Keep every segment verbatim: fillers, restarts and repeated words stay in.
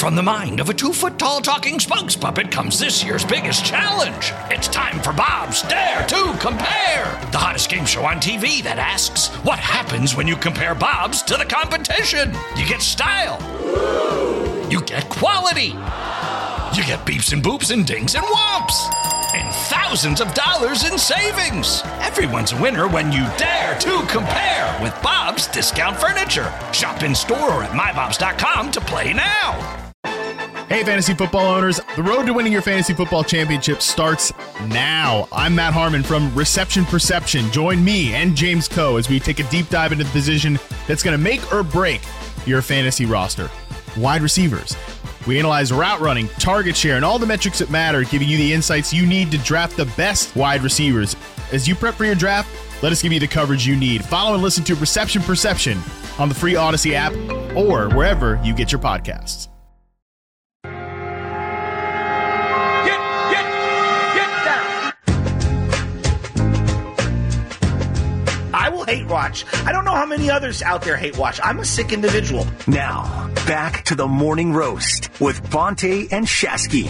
From the mind of a two-foot-tall talking spokes puppet comes this year's biggest challenge. It's time for Bob's Dare to Compare, the hottest game show on T V that asks, what happens when you compare Bobs to the competition? You get style. You get quality. You get beeps and boops and dings and whomps. And thousands of dollars in savings. Everyone's a winner when you dare to compare with Bob's Discount Furniture. Shop in store or at my bobs dot com to play now. Hey, fantasy football owners. The road to winning your fantasy football championship starts now. I'm Matt Harmon from Reception Perception. Join me and James Coe as we take a deep dive into the position that's going to make or break your fantasy roster. Wide receivers. We analyze route running, target share, and all the metrics that matter, giving you the insights you need to draft the best wide receivers. As you prep for your draft, let us give you the coverage you need. Follow and listen to Reception Perception on the free Odyssey app or wherever you get your podcasts. I will hate watch. I don't know how many others out there hate watch. I'm a sick individual. Now, back to the morning roast with Bonta and Shasky.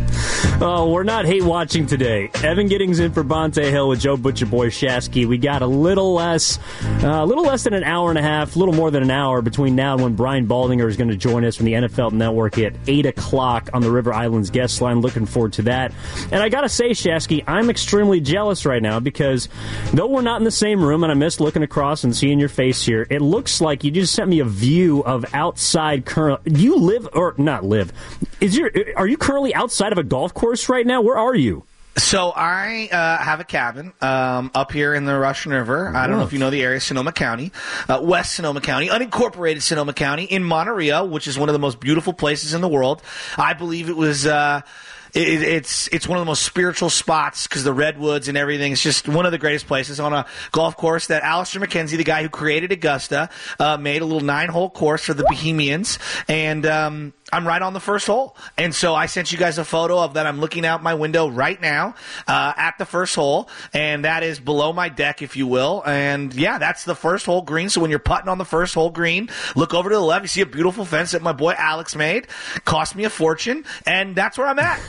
Oh, we're not hate watching today. Evan Giddings in for Bonta Hill with Joe Butcher Boy Shasky. We got a little less, uh, a little less than an hour and a half, a little more than an hour between now and when Brian Baldinger is going to join us from the N F L Network at eight o'clock on the River Islands guest line. Looking forward to that. And I got to say, Shasky, I'm extremely jealous right now because though we're not in the same room and I miss looking across and seeing your face here, it looks like you just sent me a view of outside current. Do you live, or not live, is your, are you currently outside of a golf course right now? Where are you? So I uh, have a cabin um, up here in the Russian River. I don't know if you know the area, Sonoma County, uh, West Sonoma County, unincorporated Sonoma County in Monterey, which is one of the most beautiful places in the world. I believe it was... Uh, It, it's it's one of the most spiritual spots because the redwoods and everything. It's just one of the greatest places on a golf course that Alistair McKenzie, the guy who created Augusta, uh, made a little nine-hole course for the Bohemians. And um, I'm right on the first hole. And so I sent you guys a photo of that. I'm looking out my window right now uh, at the first hole. And that is below my deck, if you will. And, yeah, that's the first hole green. So when you're putting on the first hole green, look over to the left. You see a beautiful fence that my boy Alex made. Cost me a fortune. And that's where I'm at.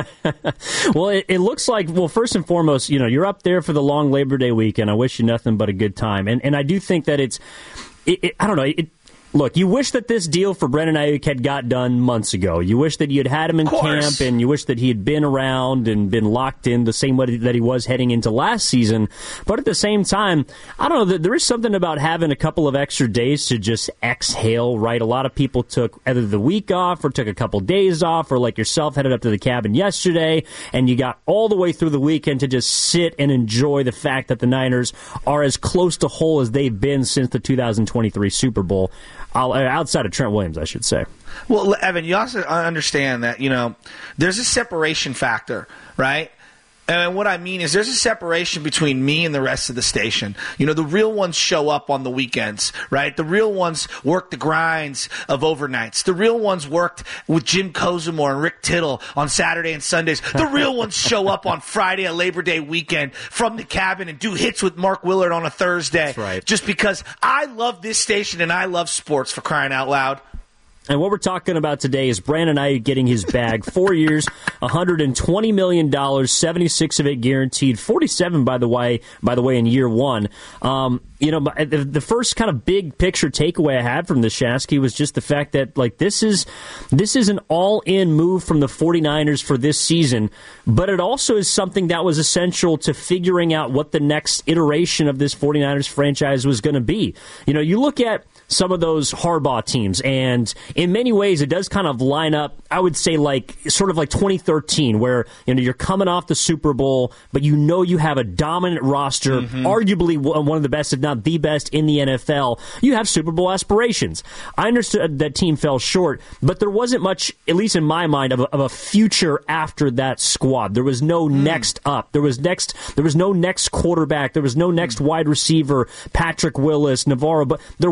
Well, it, it looks like, well, first and foremost, you know, you're up there for the long Labor Day weekend. I wish you nothing but a good time. And and I do think that it's, it, it, I don't know, it, look, you wish that this deal for Brandon Ayuk had got done months ago. You wish that you had had him in camp, and you wish that he had been around and been locked in the same way that he was heading into last season. But at the same time, I don't know, there is something about having a couple of extra days to just exhale, right? A lot of people took either the week off or took a couple days off, or like yourself, headed up to the cabin yesterday, and you got all the way through the weekend to just sit and enjoy the fact that the Niners are as close to whole as they've been since the two thousand twenty-three Super Bowl. Outside of Trent Williams, I should say. Well, Evan, you also understand that, you know, there's a separation factor, right? And what I mean is there's a separation between me and the rest of the station. You know, the real ones show up on the weekends, right? The real ones work the grinds of overnights. The real ones worked with Jim Kozimor and Rick Tittle on Saturday and Sundays. The real ones show up on Friday, a Labor Day weekend, from the cabin and do hits with Mark Willard on a Thursday. That's right. Just because I love this station and I love sports, for crying out loud. And what we're talking about today is Brandon Ayuk getting his bag. Four years, one hundred twenty million dollars, seventy-six of it guaranteed, forty-seven, by the way, by the way, in year one. Um, you know, the first kind of big picture takeaway I had from this, Shasky, was just the fact that, like, this is this is an all-in move from the 49ers for this season, but it also is something that was essential to figuring out what the next iteration of this 49ers franchise was going to be. You know, you look at some of those Harbaugh teams, and in many ways it does kind of line up, I would say, like sort of like twenty thirteen, where, you know, you're coming off the Super Bowl, but you know you have a dominant roster, mm-hmm. arguably one of the best, if not the best, in the N F L. You have Super Bowl aspirations. I understood that team fell short, but there wasn't much, at least in my mind, of a, of a future after that squad. There was no mm. next up. There was next. There was no next quarterback. There was no next mm. wide receiver, Patrick Willis, Navarro, but there wasn't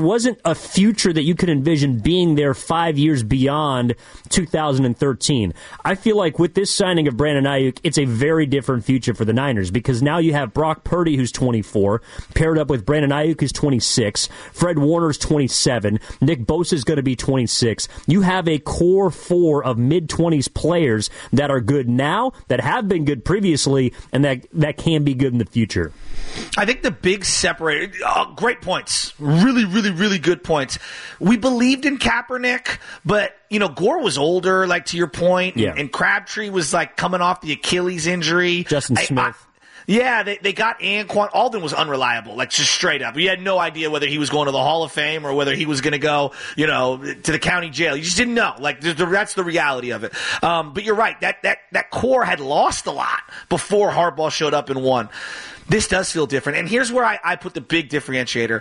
a future that you could envision being there five years beyond two thousand thirteen. I feel like with this signing of Brandon Ayuk, it's a very different future for the Niners because now you have Brock Purdy, who's twenty-four, paired up with Brandon Ayuk, who's twenty-six, Fred Warner's twenty-seven, Nick Bosa's going to be twenty-six. You have a core four of mid-twenties players that are good now, that have been good previously, and that, that can be good in the future. I think the big separator, oh, great points, really, really, really good points. We believed in Kaepernick, but, you know, Gore was older, like to your point, yeah. and, and Crabtree was like coming off the Achilles injury. Justin I, Smith. I, Yeah, they, they got Anquan. Alden was unreliable, like just straight up. We had no idea whether he was going to the Hall of Fame or whether he was going to go, you know, to the county jail. You just didn't know. Like the, the, that's the reality of it. Um, but you're right. That that that core had lost a lot before Harbaugh showed up and won. This does feel different. And here's where I, I put the big differentiator: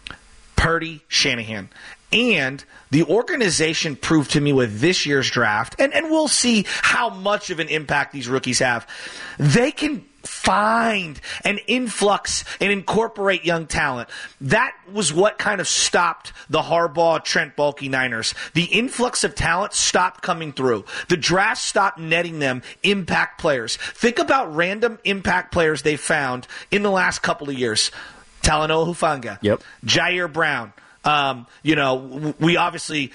Purdy, Shanahan. And the organization proved to me with this year's draft, and, and we'll see how much of an impact these rookies have. They can find an influx and incorporate young talent. That was what kind of stopped the Harbaugh, Trent Baalke Niners. The influx of talent stopped coming through. The draft stopped netting them impact players. Think about random impact players they found in the last couple of years. Talanoa Hufanga. Yep. Jair Brown. Um, you know, we obviously,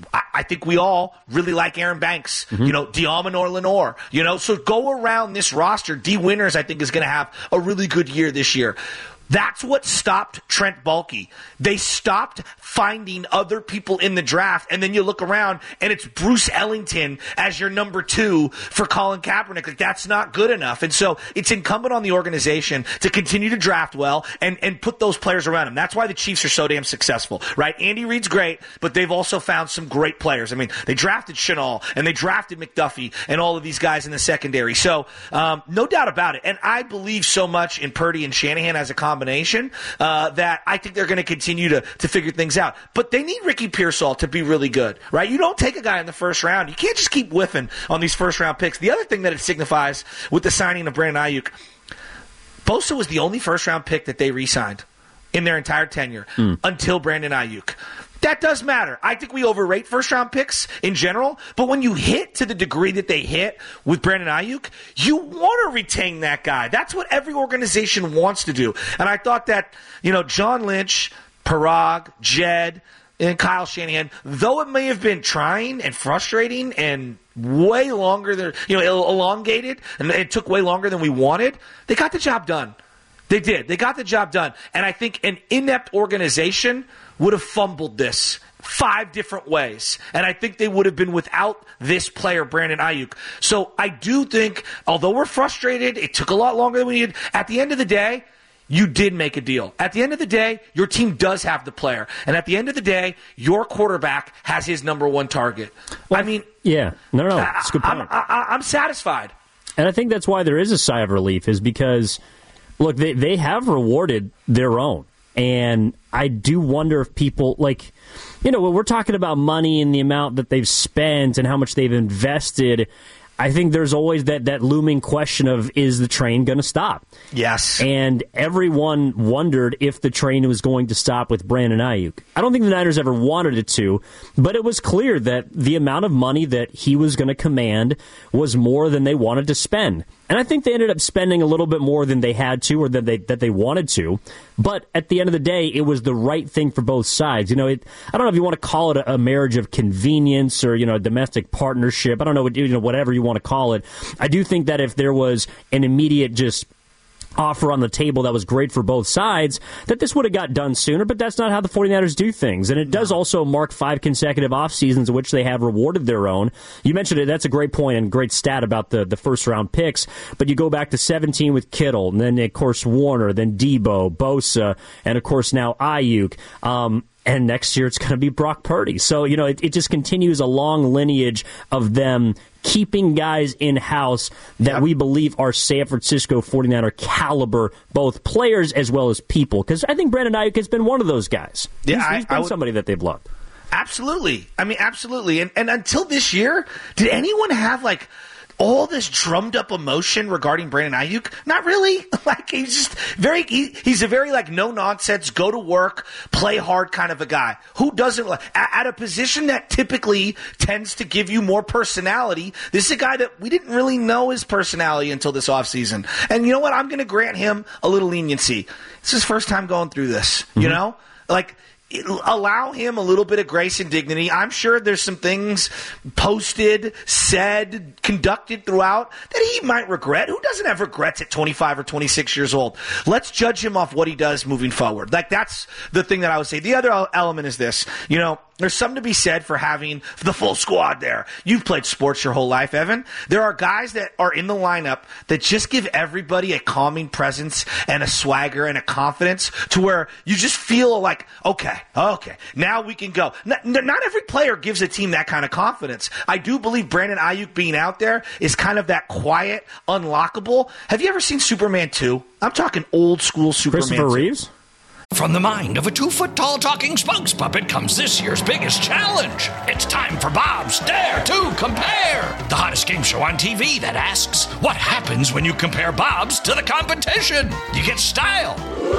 I think we all really like Aaron Banks, mm-hmm. you know, Diamonor Lenore, you know, so go around this roster. D Winters, I think, is going to have a really good year this year. That's what stopped Trent Baalke. They stopped finding other people in the draft, and then you look around, and it's Bruce Ellington as your number two for Colin Kaepernick. Like, that's not good enough. And so it's incumbent on the organization to continue to draft well and, and put those players around him. That's why the Chiefs are so damn successful, right? Andy Reid's great, but they've also found some great players. I mean, they drafted Chenal, and they drafted McDuffie, and all of these guys in the secondary. So um, no doubt about it. And I believe so much in Purdy and Shanahan as a combination. Uh, that I think they're going to continue to to figure things out. But they need Ricky Pearsall to be really good, right? You don't take a guy in the first round. You can't just keep whiffing on these first-round picks. The other thing that it signifies with the signing of Brandon Ayuk, Bosa was the only first-round pick that they re-signed in their entire tenure mm. until Brandon Ayuk. That does matter. I think we overrate first-round picks in general, but when you hit to the degree that they hit with Brandon Ayuk, you want to retain that guy. That's what every organization wants to do. And I thought that, you know, John Lynch, Parag, Jed, and Kyle Shanahan, though it may have been trying and frustrating and way longer than, you know, elongated, and it took way longer than we wanted, they got the job done. They did. They got the job done. And I think an inept organization would have fumbled this five different ways. And I think they would have been without this player, Brandon Ayuk. So I do think, although we're frustrated, it took a lot longer than we needed. At the end of the day, you did make a deal. At the end of the day, your team does have the player. And at the end of the day, your quarterback has his number one target. Well, I mean, yeah, no, no, it's a good point. I'm, I, I'm satisfied. And I think that's why there is a sigh of relief, is because, look, they, they have rewarded their own. And I do wonder if people, like, you know, when we're talking about money and the amount that they've spent and how much they've invested, I think there's always that, that looming question of, is the train going to stop? Yes. And everyone wondered if the train was going to stop with Brandon Ayuk. I don't think the Niners ever wanted it to, but it was clear that the amount of money that he was going to command was more than they wanted to spend. And I think they ended up spending a little bit more than they had to or that they that they wanted to. But at the end of the day, it was the right thing for both sides. You know, it, I don't know if you want to call it a, a marriage of convenience or, you know, a domestic partnership. I don't know, you know, whatever you want to call it. I do think that if there was an immediate just offer on the table that was great for both sides, that this would have got done sooner, but that's not how the 49ers do things. And it does also mark five consecutive off seasons in which they have rewarded their own. You mentioned it, that's a great point and great stat about the, the first round picks, but you go back to seventeen with Kittle, and then of course Warner, then Debo, Bosa, and of course now Ayuk. Um, And next year it's going to be Brock Purdy. So, you know, it, it just continues a long lineage of them keeping guys in-house that yep. we believe are San Francisco 49er caliber, both players as well as people. Because I think Brandon Ayuk has been one of those guys. Yeah, he's, I, he's been I would, somebody that they've loved. Absolutely. I mean, absolutely. And, and until this year, did anyone have, like, all this drummed up emotion regarding Brandon Ayuk? Not really. Like, he's just very, he, he's a very, like, no nonsense, go to work, play hard kind of a guy. Who doesn't, at, at a position that typically tends to give you more personality, this is a guy that we didn't really know his personality until this offseason. And you know what? I'm going to grant him a little leniency. It's his first time going through this, mm-hmm. you know? Like, allow him a little bit of grace and dignity. I'm sure there's some things posted, said, conducted throughout that he might regret. Who doesn't have regrets at twenty-five or twenty-six years old? Let's judge him off what he does moving forward. Like, that's the thing that I would say. The other element is this, you know, there's something to be said for having the full squad there. You've played sports your whole life, Evan. There are guys that are in the lineup that just give everybody a calming presence and a swagger and a confidence to where you just feel like, okay, okay, now we can go. Not, not every player gives a team that kind of confidence. I do believe Brandon Ayuk being out there is kind of that quiet, unlockable. Have you ever seen Superman two? I'm talking old school Superman Christopher two. Reeves? From the mind of a two-foot-tall talking spokes puppet comes this year's biggest challenge. It's time for Bob's Dare to Compare, the hottest game show on T V that asks, what happens when you compare Bob's to the competition? You get style.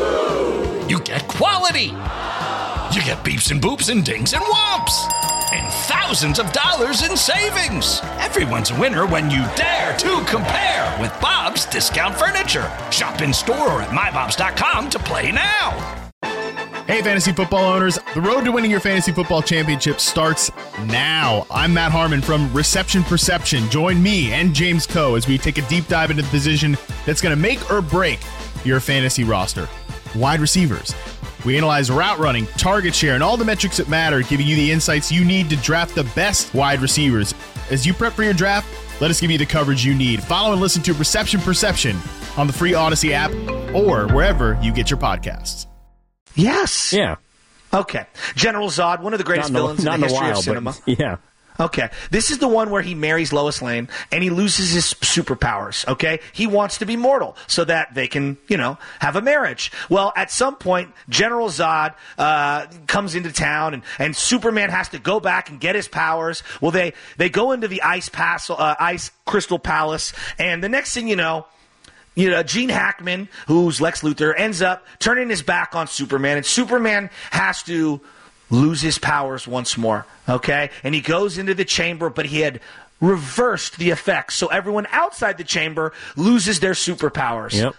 You get quality. You get beeps and boops and dings and whomps. And thousands of dollars in savings. Everyone's a winner when you dare to compare with Bob's Discount Furniture. Shop in store or at my bobs dot com to play now. Hey, fantasy football owners, the road to winning your fantasy football championship starts now. I'm Matt Harmon from Reception Perception. Join me and James Coe as we take a deep dive into the position that's going to make or break your fantasy roster. Wide receivers. We analyze route running, target share, and all the metrics that matter, giving you the insights you need to draft the best wide receivers. As you prep for your draft, let us give you the coverage you need. Follow and listen to Reception Perception on the free Odyssey app or wherever you get your podcasts. Yes. Yeah. Okay. General Zod, one of the greatest not villains in, in, in the history while, of cinema. But, yeah. Okay. This is the one where he marries Lois Lane and he loses his superpowers, okay? He wants to be mortal so that they can, you know, have a marriage. Well, at some point, General Zod uh, comes into town and, and Superman has to go back and get his powers. Well, they, they go into the Ice, Pas- uh, Ice Crystal Palace, and the next thing you know, You know, Gene Hackman, who's Lex Luthor, ends up turning his back on Superman, and Superman has to lose his powers once more, okay? And he goes into the chamber, but he had reversed the effects, so everyone outside the chamber loses their superpowers. Yep.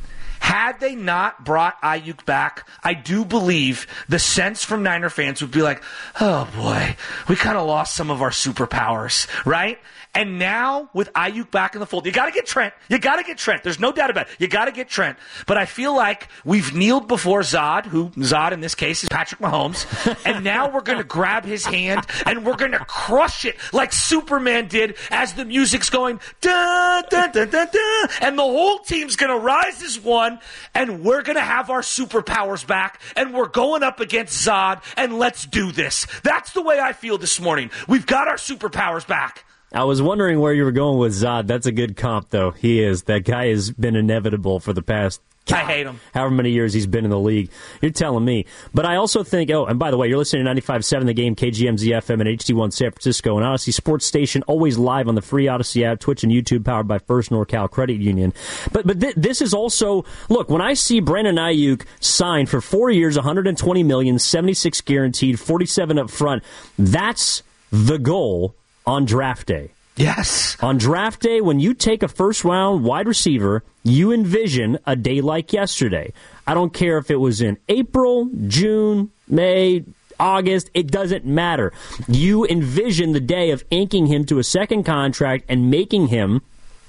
Had they not brought Ayuk back, I do believe the sense from Niner fans would be like, oh boy, we kind of lost some of our superpowers, right? And now, with Ayuk back in the fold, you got to get Trent. You got to get Trent. There's no doubt about it. You got to get Trent. But I feel like we've kneeled before Zod, who Zod in this case is Patrick Mahomes, and now we're going to grab his hand and we're going to crush it like Superman did as the music's going, dun, dun, dun, dun, dun, and the whole team's going to rise as one, and we're going to have our superpowers back, and we're going up against Zod, and let's do this. That's the way I feel this morning. We've got our superpowers back. I was wondering where you were going with Zod. That's a good comp, though. He is. That guy has been inevitable for the past, I hate him. however many years he's been in the league. You're telling me. But I also think, oh, and by the way, you're listening to ninety-five point seven The Game, K G M Z F M, and H D one San Francisco, and Odyssey Sports Station, always live on the free Odyssey app, Twitch and YouTube, powered by First NorCal Credit Union. But but th- this is also, look, when I see Brandon Ayuk signed for four years, one hundred twenty million dollars, seventy-six guaranteed, forty-seven up front, that's the goal on draft day. Yes. On draft day, when you take a first-round wide receiver, you envision a day like yesterday. I don't care if it was in April, June, May, August. It doesn't matter. You envision the day of inking him to a second contract and making him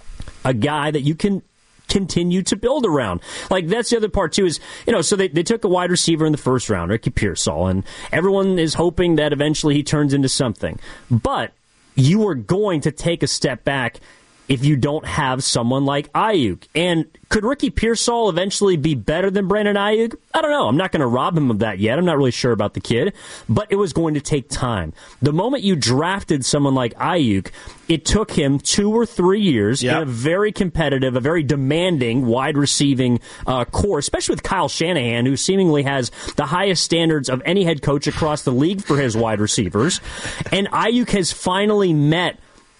a guy that you can continue to build around. Like, that's the other part, too, is, you know, so they, they took a wide receiver in the first round, Ricky Pearsall, and everyone is hoping that eventually he turns into something. But you are going to take a step back if you don't have someone like Ayuk. And could Ricky Pearsall eventually be better than Brandon Ayuk? I don't know. I'm not going to rob him of that yet. I'm not really sure about the kid. But it was going to take time. The moment you drafted someone like Ayuk, it took him two or three years yep. in a very competitive, a very demanding wide receiving uh, core, especially with Kyle Shanahan, who seemingly has the highest standards of any head coach across the league for his wide receivers. And Ayuk has finally met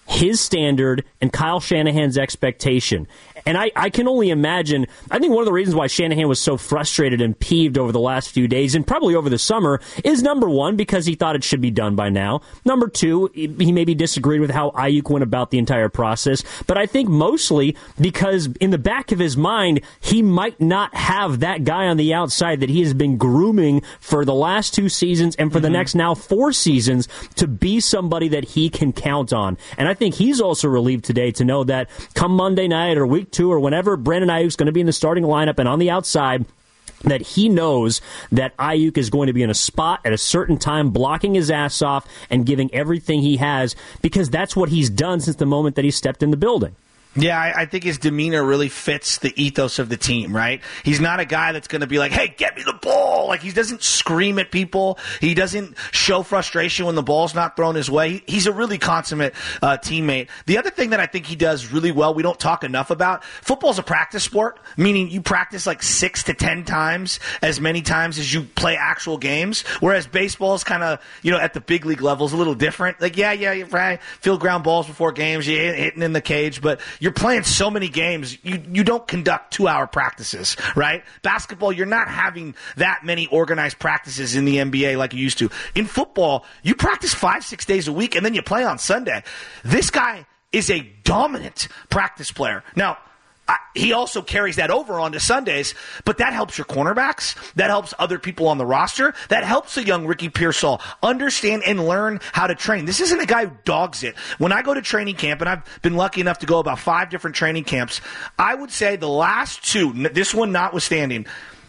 his standard and Kyle Shanahan's expectation. And I, I can only imagine, I think one of the reasons why Shanahan was so frustrated and peeved over the last few days, and probably over the summer, is number one, because he thought it should be done by now. Number two, he maybe disagreed with how Ayuk went about the entire process. But I think mostly because in the back of his mind, he might not have that guy on the outside that he has been grooming for the last two seasons and for mm-hmm. the next now four seasons to be somebody that he can count on. And I think he's also relieved today to know that come Monday night or week two or whenever Brandon Ayuk's going to be in the starting lineup and on the outside, that he knows that Ayuk is going to be in a spot at a certain time, blocking his ass off and giving everything he has, because that's what he's done since the moment that he stepped in the building. Yeah, I, I think his demeanor really fits the ethos of the team, right? He's not a guy that's going to be like, hey, get me the ball. Like, he doesn't scream at people. He doesn't show frustration when the ball's not thrown his way. He, he's a really consummate uh, teammate. The other thing that I think he does really well, we don't talk enough about, football's a practice sport, meaning you practice like six to ten times as many times as you play actual games, whereas baseball is kind of, you know, at the big league level is a little different. Like, yeah, yeah, you're right, field ground balls before games, you're hitting in the cage, but you're playing so many games, you you don't conduct two-hour practices, right? Basketball, you're not having that many organized practices in the N B A like you used to. In football, you practice five, six days a week, and then you play on Sunday. This guy is a dominant practice player. Now, I, he also carries that over onto Sundays, but that helps your cornerbacks. That helps other people on the roster. That helps a young Ricky Pearsall understand and learn how to train. This isn't a guy who dogs it. When I go to training camp, and I've been lucky enough to go about five different training camps, I would say the last two, this one notwithstanding,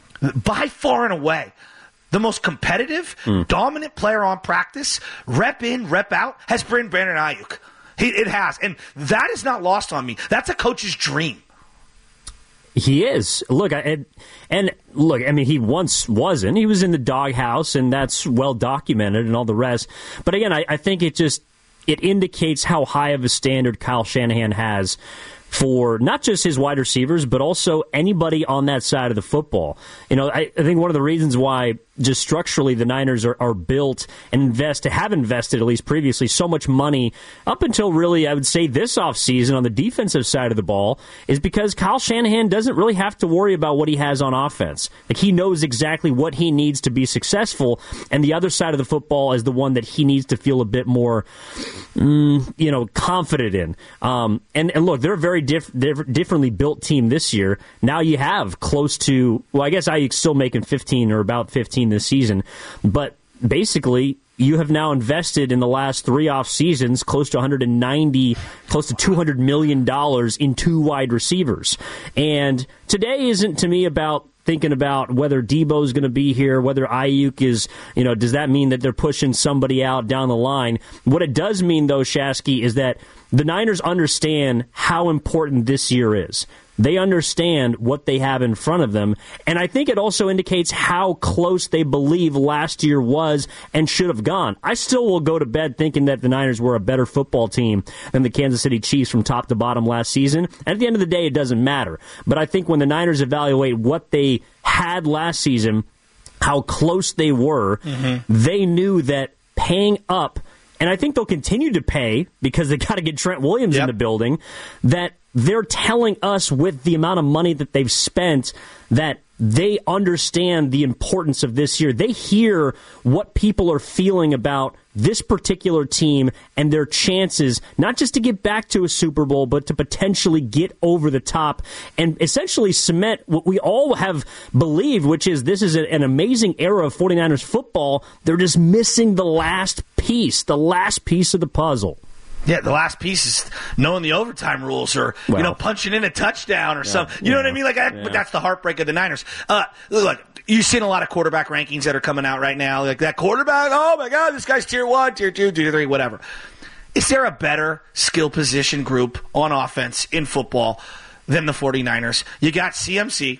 by far and away, the most competitive, mm. dominant player on practice, rep in, rep out, has been Brandon Ayuk. He, it has. And that is not lost on me. That's a coach's dream. He is. Look, I, and look, I mean, he once wasn't. He was in the doghouse, and that's well documented and all the rest. But again, I, I think it just it indicates how high of a standard Kyle Shanahan has for not just his wide receivers, but also anybody on that side of the football. You know, I, I think one of the reasons why just structurally the Niners are, are built and invest have invested, at least previously, so much money up until really, I would say, this offseason on the defensive side of the ball is because Kyle Shanahan doesn't really have to worry about what he has on offense. Like, he knows exactly what he needs to be successful, and the other side of the football is the one that he needs to feel a bit more, mm, you know, confident in. Um, and, and look, they're a very diff- diff- differently built team this year. Now you have close to, well, I guess Ayuk's still making fifteen or about fifteen this season, but basically you have now invested in the last three off seasons close to one hundred ninety, close to two hundred million dollars in two wide receivers. And today isn't to me about thinking about whether Debo's going to be here, whether Ayuk is, you know, does that mean that they're pushing somebody out down the line? What it does mean, though, Shasky, is that the Niners understand how important this year is. They understand what they have in front of them, and I think it also indicates how close they believe last year was and should have gone. I still will go to bed thinking that the Niners were a better football team than the Kansas City Chiefs from top to bottom last season, and at the end of the day, it doesn't matter. But I think when the Niners evaluate what they had last season, how close they were, mm-hmm. they knew that paying up, and I think they'll continue to pay because they got to get Trent Williams yep. in the building, that they're telling us with the amount of money that they've spent that they understand the importance of this year. They hear what people are feeling about this particular team and their chances, not just to get back to a Super Bowl, but to potentially get over the top and essentially cement what we all have believed, which is this is an amazing era of 49ers football. They're just missing the last piece, the last piece of the puzzle. Yeah, the last piece is knowing the overtime rules or, well, you know, punching in a touchdown or yeah, something. You know yeah, what I mean? Like, I, yeah. But that's the heartbreak of the Niners. Uh, look, you've seen a lot of quarterback rankings that are coming out right now. Like, that quarterback, oh, my God, this guy's tier one, tier two, tier three, whatever. Is there a better skill position group on offense in football than the 49ers? You got C M C.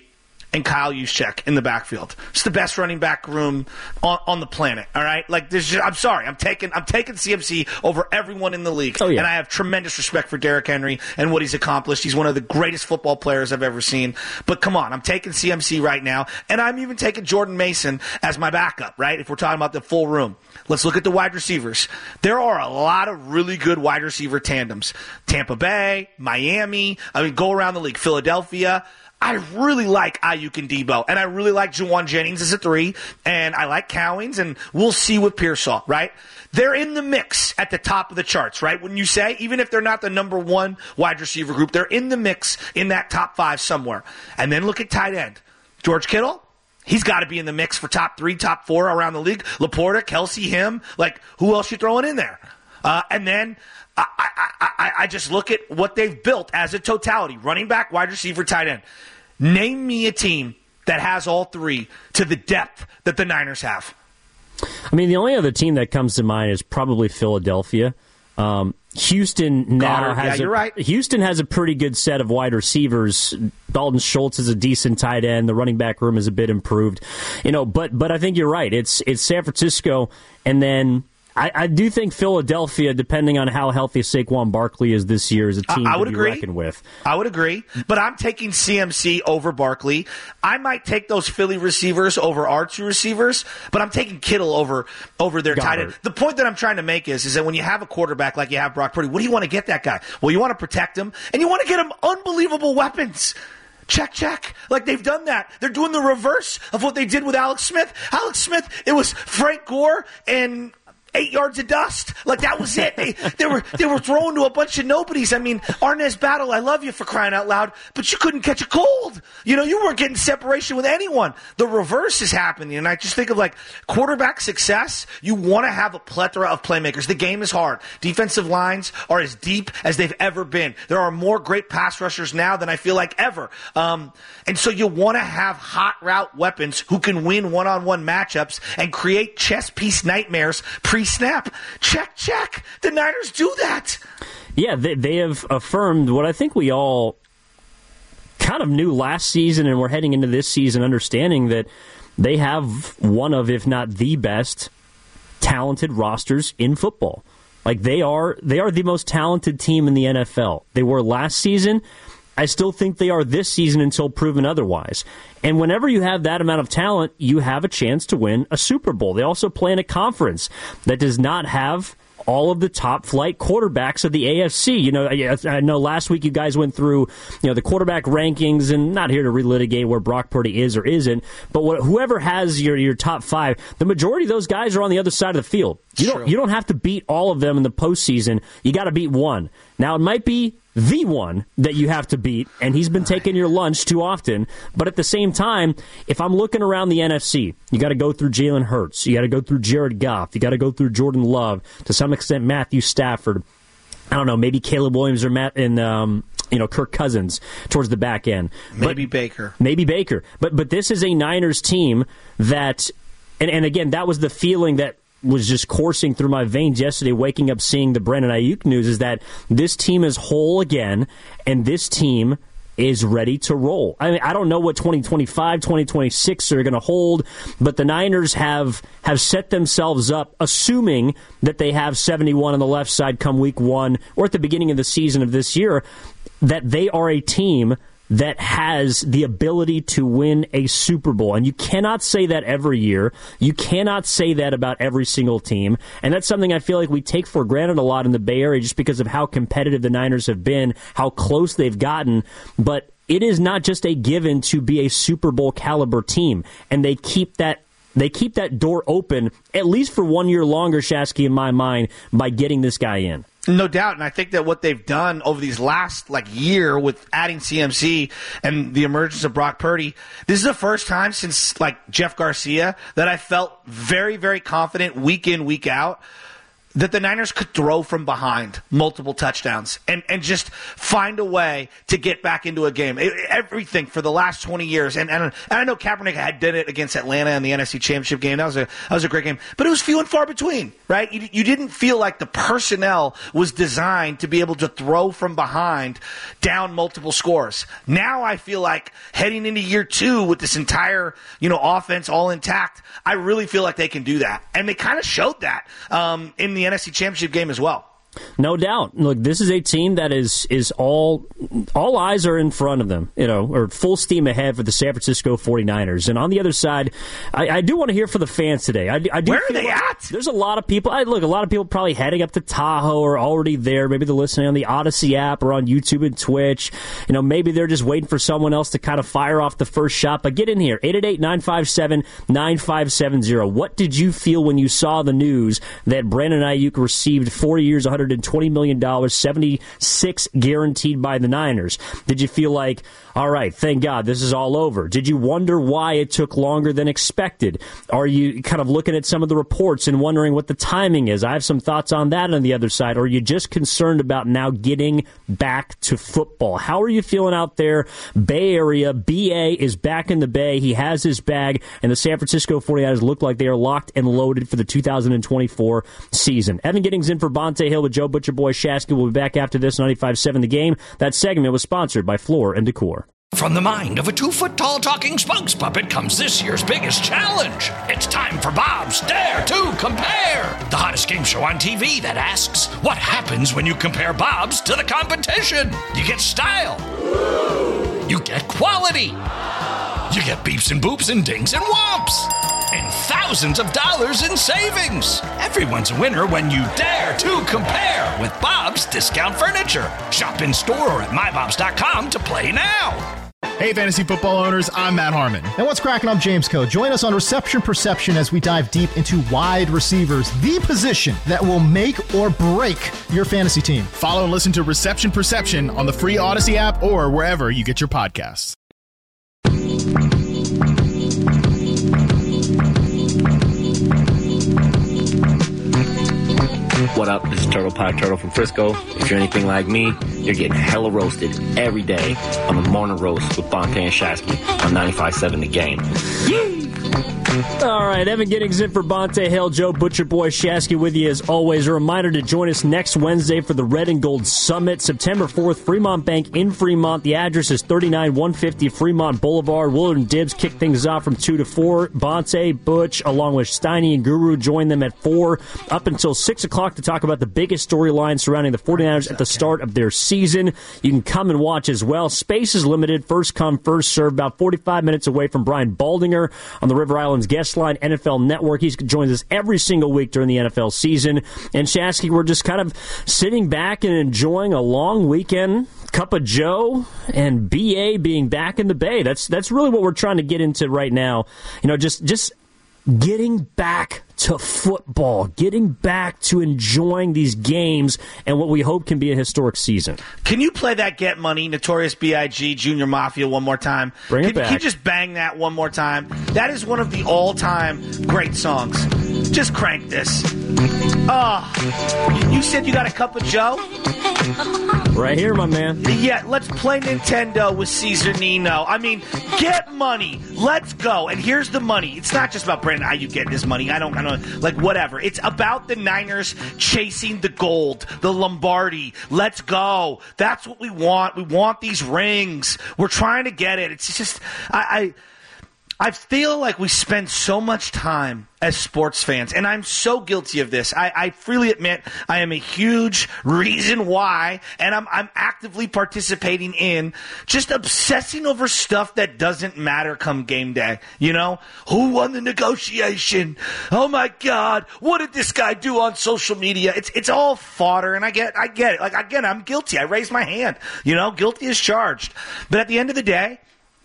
and Kyle Juszczyk in the backfield. It's the best running back room on, on the planet. All right, like this. Just, I'm sorry, I'm taking I'm taking C M C over everyone in the league, oh, yeah. and I have tremendous respect for Derrick Henry and what he's accomplished. He's one of the greatest football players I've ever seen. But come on, I'm taking C M C right now, and I'm even taking Jordan Mason as my backup. Right, if we're talking about the full room, let's look at the wide receivers. There are a lot of really good wide receiver tandems. Tampa Bay, Miami. I mean, go around the league. Philadelphia. I really like Ayuk and Debo, and I really like Juwan Jennings as a three, and I like Cowings, and we'll see with Pearsall, right? They're in the mix at the top of the charts, right? When you say, even if they're not the number one wide receiver group, they're in the mix in that top five somewhere. And then look at tight end. George Kittle, he's got to be in the mix for top three, top four around the league. Laporta, Kelsey, him, like, who else you throwing in there? Uh, and then I, I, I, I just look at what they've built as a totality, running back, wide receiver, tight end. Name me a team that has all three to the depth that the Niners have. I mean, the only other team that comes to mind is probably Philadelphia. Um, Houston now Goddard. has yeah, a, you're right. Houston has a pretty good set of wide receivers. Dalton Schultz is a decent tight end. The running back room is a bit improved, you know. But but I think you're right. It's it's San Francisco, and then I, I do think Philadelphia, depending on how healthy Saquon Barkley is this year, is a team I, I would to be agree. reckoned with. I would agree, but I'm taking C M C over Barkley. I might take those Philly receivers over our two receivers, but I'm taking Kittle over over their tight end. The point that I'm trying to make is, is that when you have a quarterback like you have Brock Purdy, what do you want to get that guy? Well, you want to protect him, and you want to get him unbelievable weapons. Check, check. Like, they've done that. They're doing the reverse of what they did with Alex Smith. Alex Smith, it was Frank Gore and eight yards of dust. Like, that was it. They, they were they were throwing to a bunch of nobodies. I mean, Arnaz Battle, I love you for crying out loud, but you couldn't catch a cold. You know, you weren't getting separation with anyone. The reverse is happening, and I just think of, like, quarterback success. You want to have a plethora of playmakers. The game is hard. Defensive lines are as deep as they've ever been. There are more great pass rushers now than I feel like ever. Um, and so you want to have hot route weapons who can win one-on-one matchups and create chess piece nightmares pre snap. Check, check. The Niners do that. Yeah, they, they have affirmed what I think we all kind of knew last season, and we're heading into this season understanding that they have one of, if not the best, talented rosters in football. Like, they are they are the most talented team in the N F L. They were last season. I still think they are this season until proven otherwise. And whenever you have that amount of talent, you have a chance to win a Super Bowl. They also play in a conference that does not have all of the top flight quarterbacks of the A F C. You know, I, I know last week you guys went through, you know, the quarterback rankings, and not here to relitigate where Brock Purdy is or isn't, but what, whoever has your your top five, the majority of those guys are on the other side of the field. You don't, you don't have to beat all of them in the postseason. You got to beat one. Now, it might be the one that you have to beat, and he's been taking your lunch too often. But at the same time, if I'm looking around the N F C, you got to go through Jalen Hurts. You got to go through Jared Goff. You got to go through Jordan Love. To some extent, Matthew Stafford. I don't know, maybe Caleb Williams or Matt and um, you know Kirk Cousins towards the back end. Maybe but, Baker. Maybe Baker. But but this is a Niners team that, and, and again, that was the feeling that was just coursing through my veins yesterday, waking up seeing the Brandon Ayuk news, is that this team is whole again, and this team is ready to roll. I mean, I don't know what twenty twenty-five, twenty twenty-six are going to hold, but the Niners have have set themselves up, assuming that they have seventy-one on the left side come week one, or at the beginning of the season of this year, that they are a team that has the ability to win a Super Bowl. And you cannot say that every year. You cannot say that about every single team. And that's something I feel like we take for granted a lot in the Bay Area just because of how competitive the Niners have been, how close they've gotten. But it is not just a given to be a Super Bowl caliber team. And they keep that They keep that door open, at least for one year longer, Shasky, in my mind, by getting this guy in. No doubt, and I think that what they've done over these last like year with adding C M C and the emergence of Brock Purdy, this is the first time since like Jeff Garcia that I felt very, very confident week in, week out that the Niners could throw from behind multiple touchdowns and, and just find a way to get back into a game. It, everything for the last twenty years. And, and, and I know Kaepernick had did it against Atlanta in the N F C Championship game. That was a that was a great game. But it was few and far between, right? You, you didn't feel like the personnel was designed to be able to throw from behind down multiple scores. Now I feel like heading into year two with this entire, you know, offense all intact, I really feel like they can do that. And they kind of showed that um, in the The N F C Championship game as well. No doubt. Look, this is a team that is is all all eyes are in front of them, you know, or full steam ahead for the San Francisco forty-niners. And on the other side, I, I do want to hear from the fans today. I, I do Where are they like at? There's a lot of people. I, look, a lot of people probably heading up to Tahoe or already there. Maybe they're listening on the Odyssey app or on YouTube and Twitch. You know, maybe they're just waiting for someone else to kind of fire off the first shot. But get in here, eight eight eight, nine five seven, nine five seven zero. What did you feel when you saw the news that Brandon Ayuk received four years, one hundred twenty million dollars, seventy-six guaranteed by the Niners? Did you feel like, all right, thank God, this is all over? Did you wonder why it took longer than expected? Are you kind of looking at some of the reports and wondering what the timing is? I have some thoughts on that on the other side. Or are you just concerned about now getting back to football? How are you feeling out there? Bay Area, B A is back in the Bay. He has his bag, and the San Francisco forty-niners look like they are locked and loaded for the two thousand twenty-four season. Evan Giddings in for Bonte Hill with Joe Butcher Boy Shasky. We'll be back after this, ninety-five point seven The Game. That segment was sponsored by Floor and Decor. From the mind of a two-foot-tall talking spokes puppet comes this year's biggest challenge. It's time for Bob's Dare to Compare, the hottest game show on T V that asks, what happens when you compare Bob's to the competition? You get style. You get quality. You get beeps and boops and dings and whomps. And thousands of dollars in savings. Everyone's a winner when you dare to compare with Bob's Discount Furniture. Shop in store or at my bobs dot com to play now. Hey, fantasy football owners, I'm Matt Harmon. And what's cracking? I'm James Coe. Join us on Reception Perception as we dive deep into wide receivers, the position that will make or break your fantasy team. Follow and listen to Reception Perception on the free Odyssey app or wherever you get your podcasts. What up? This is Turtle Pie Turtle from Frisco. If you're anything like me, you're getting hella roasted every day on the Morning Roast with Bonte and Shasky on ninety-five point seven The Game. All right, Evan Giddings in for Bonte Hill, Joe Butcher Boy Shasky with you as always. A reminder to join us next Wednesday for the Red and Gold Summit, September fourth, Fremont Bank in Fremont. The address is thirty-nine one fifty Fremont Boulevard. Willard and Dibbs kick things off from two to four. Bonte, Butch, along with Steiny and Guru join them at four up until six o'clock to talk about the biggest storyline surrounding the forty-niners at the start of their season. You can come and watch as well. Space is limited. First come, first serve. About forty-five minutes away from Brian Baldinger on the River Islands Guest Line N F L Network. He joins us every single week during the N F L season. And Shasky, we're just kind of sitting back and enjoying a long weekend. Cup of Joe and B A being back in the Bay. That's that's really what we're trying to get into right now. You know, just just getting back to football, getting back to enjoying these games and what we hope can be a historic season. Can you play that Get Money, Notorious B I G, Junior Mafia one more time? Bring it can, back. Can you just bang that one more time? That is one of the all-time great songs. Just crank this. Oh, you said you got a cup of Joe? Right here, my man. Yeah, let's play Nintendo with Caesar Nino. I mean, Get Money. Let's go. And here's the money. It's not just about Brandon Ayuk getting his money. I don't, I don't, like, whatever. It's about the Niners chasing the gold, the Lombardi. Let's go. That's what we want. We want these rings. We're trying to get it. It's just, I, I, I feel like we spend so much time as sports fans, and I'm so guilty of this. I, I freely admit I am a huge reason why, and I'm, I'm actively participating in just obsessing over stuff that doesn't matter come game day. You know? Who won the negotiation? Oh my God, what did this guy do on social media? It's it's all fodder, and I get I get it. Like, again, I'm guilty. I raise my hand. You know, guilty as charged. But at the end of the day,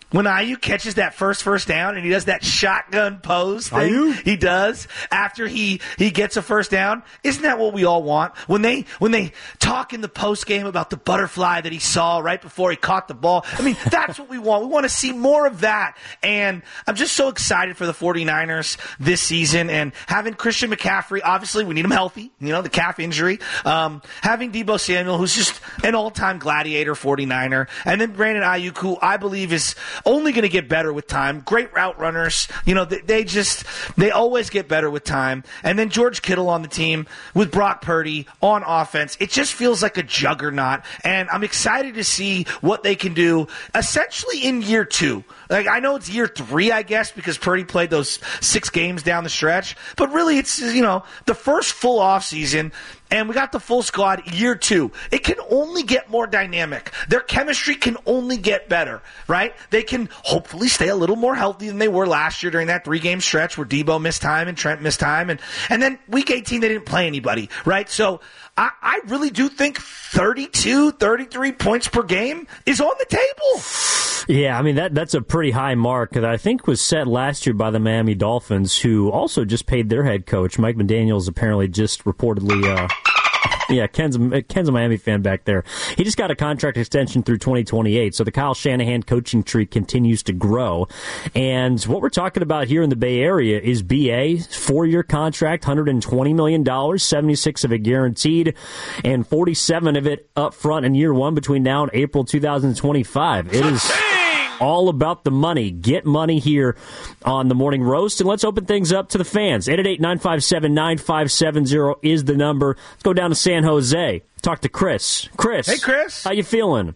When Ayuk catches that first first down and he does that shotgun pose thing Ayuk? he does after he, he gets a first down, isn't that what we all want? When they when they talk in the post game about the butterfly that he saw right before he caught the ball, I mean, that's what we want. We want to see more of that. And I'm just so excited for the 49ers this season. And having Christian McCaffrey, obviously we need him healthy, you know, the calf injury. Um, having Deebo Samuel, who's just an all-time gladiator 49er. And then Brandon Ayuk, who I believe is only going to get better with time. Great route runners. You know, they, they just, they always get better with time. And then George Kittle on the team with Brock Purdy on offense. It just feels like a juggernaut. And I'm excited to see what they can do essentially in year two. Like, I know it's year three, I guess, because Purdy played those six games down the stretch. But really, it's, you know, the first full offseason. And we got the full squad year two. It can only get more dynamic. Their chemistry can only get better, right? They can hopefully stay a little more healthy than they were last year during that three-game stretch where Deebo missed time and Trent missed time. And, and then week eighteen, they didn't play anybody, right? So I, I really do think thirty-two, thirty-three points per game is on the table. Yeah, I mean, that that's a pretty high mark that I think was set last year by the Miami Dolphins, who also just paid their head coach. Mike McDaniels apparently just reportedly, uh, yeah, Ken's, Ken's a Miami fan back there. He just got a contract extension through twenty twenty-eight, so the Kyle Shanahan coaching tree continues to grow. And what we're talking about here in the Bay Area is B A, four-year contract, one hundred twenty million dollars, seventy-six of it guaranteed, and forty-seven of it up front in year one between now and April two thousand twenty-five. It is all about the money. Get money here on the Morning Roast. And let's open things up to the fans. eight eight eight, nine five seven, nine five seven zero is the number. Let's go down to San Jose. Talk to Chris. Chris. Hey, Chris. How you feeling?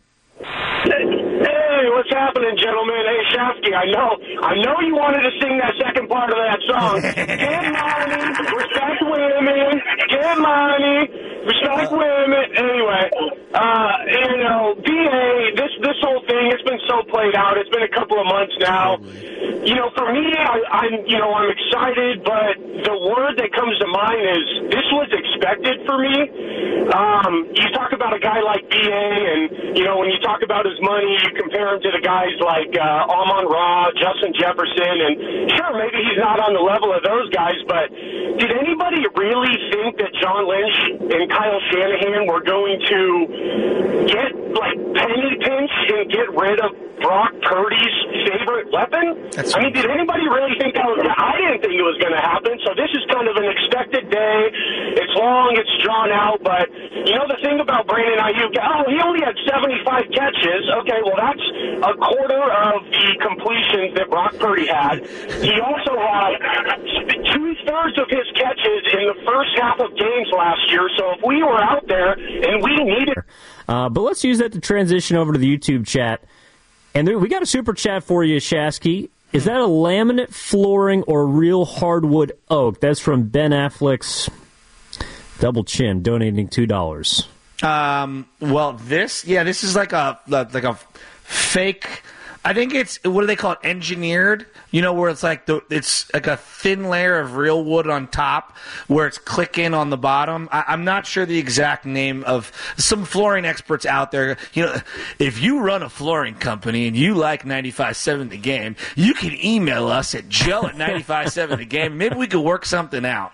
Hey, what's happening, gentlemen? Hey, Shafsky, I know I know you wanted to sing that second part of that song. Get money, respect women, get money, respect women. Anyway, uh, you know, B A, this, this whole thing, it's been so played out. It's been a couple of months now. You know, for me, I, I'm, you know, I'm excited, but the word that comes to mind is this was expected for me. Um, you talk about a guy like B A, and, you know, when you talk about his money, you compare him to the guys like uh, Amon-Ra, Justin Jefferson, and sure, maybe he's not on the level of those guys, but did anybody really think that John Lynch and Kyle Shanahan were going to get, like, penny pinch and get rid of Brock Purdy's favorite weapon? That's I mean, did anybody really think that was going to I didn't think it was going to happen, so this is kind of an expected day. It's long, it's drawn out, but, you know, the thing about Brandon Ayuk, oh, he only had seventy-five catches. Okay, well, that's a quarter of the completions that Brock Purdy had. He also had two-thirds of his catches in the first half of games last year, so if we were out there and we needed... Uh, but let's use that to transition over to the YouTube chat. And there, we got a super chat for you, Shasky. Is that a laminate flooring or real hardwood oak? That's from Ben Affleck's Double Chin, donating two dollars. Um, well, this, yeah, this is like a like a fake. I think it's, what do they call it? Engineered. You know, where it's like the, it's like a thin layer of real wood on top, where it's clicking on the bottom. I, I'm not sure the exact name of some flooring experts out there. You know, if you run a flooring company and you like ninety-five point seven The Game, you can email us at joe at ninety-five point seven The Game. Maybe we could work something out.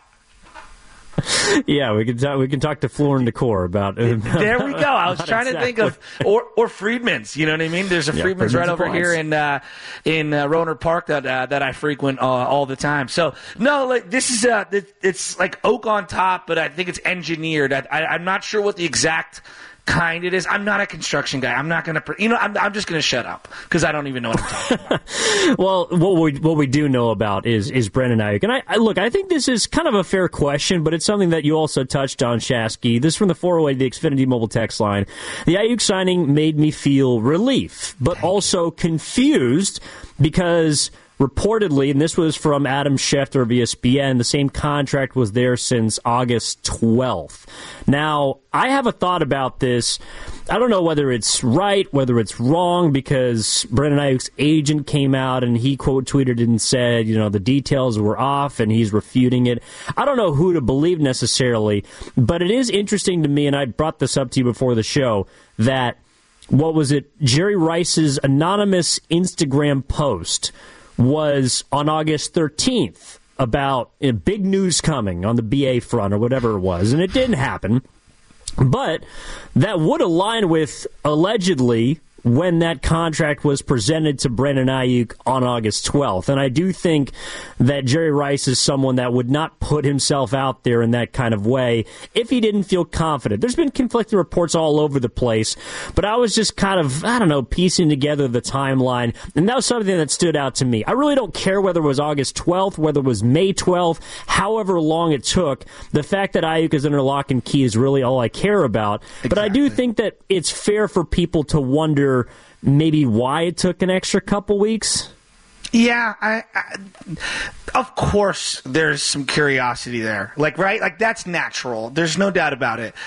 Yeah, we can talk. We can talk to Floor and Decor about. Uh, there we go. I was trying exactly. to think of or or Friedman's. You know what I mean? There's a yeah, Friedman's, Friedman's right over here in uh, in uh, Rohnert Park that uh, that I frequent uh, all the time. So no, like this is uh, it's like oak on top, but I think it's engineered. I, I, I'm not sure what the exact kind it is. I'm not a construction guy. I'm not going to, you know, I'm, I'm just going to shut up because I don't even know what I'm talking about. Well, what we what we do know about is is Brandon Ayuk, and I, I look, I think this is kind of a fair question, but it's something that you also touched on, Shasky. This is from the four oh eight, the Xfinity Mobile text line. The Ayuk signing made me feel relief, but also confused because reportedly, and this was from Adam Schefter of E S P N, the same contract was there since August twelfth. Now, I have a thought about this. I don't know whether it's right, whether it's wrong, because Brandon Ayuk's agent came out and he quote tweeted and said, you know, the details were off and he's refuting it. I don't know who to believe necessarily, but it is interesting to me, and I brought this up to you before the show, that what was it? Jerry Rice's anonymous Instagram post was on August thirteenth about you know, big news coming on the B A front or whatever it was, and it didn't happen. But that would align with, allegedly, when that contract was presented to Brandon Ayuk on August twelfth. And I do think that Jerry Rice is someone that would not put himself out there in that kind of way if he didn't feel confident. There's been conflicting reports all over the place, but I was just kind of, I don't know, piecing together the timeline, and that was something that stood out to me. I really don't care whether it was August twelfth, whether it was May twelfth, however long it took. The fact that Ayuk is under lock and key is really all I care about. Exactly. But I do think that it's fair for people to wonder maybe why it took an extra couple weeks. Yeah, I, I, of course there's some curiosity there. Like, right? Like, that's natural. There's no doubt about it.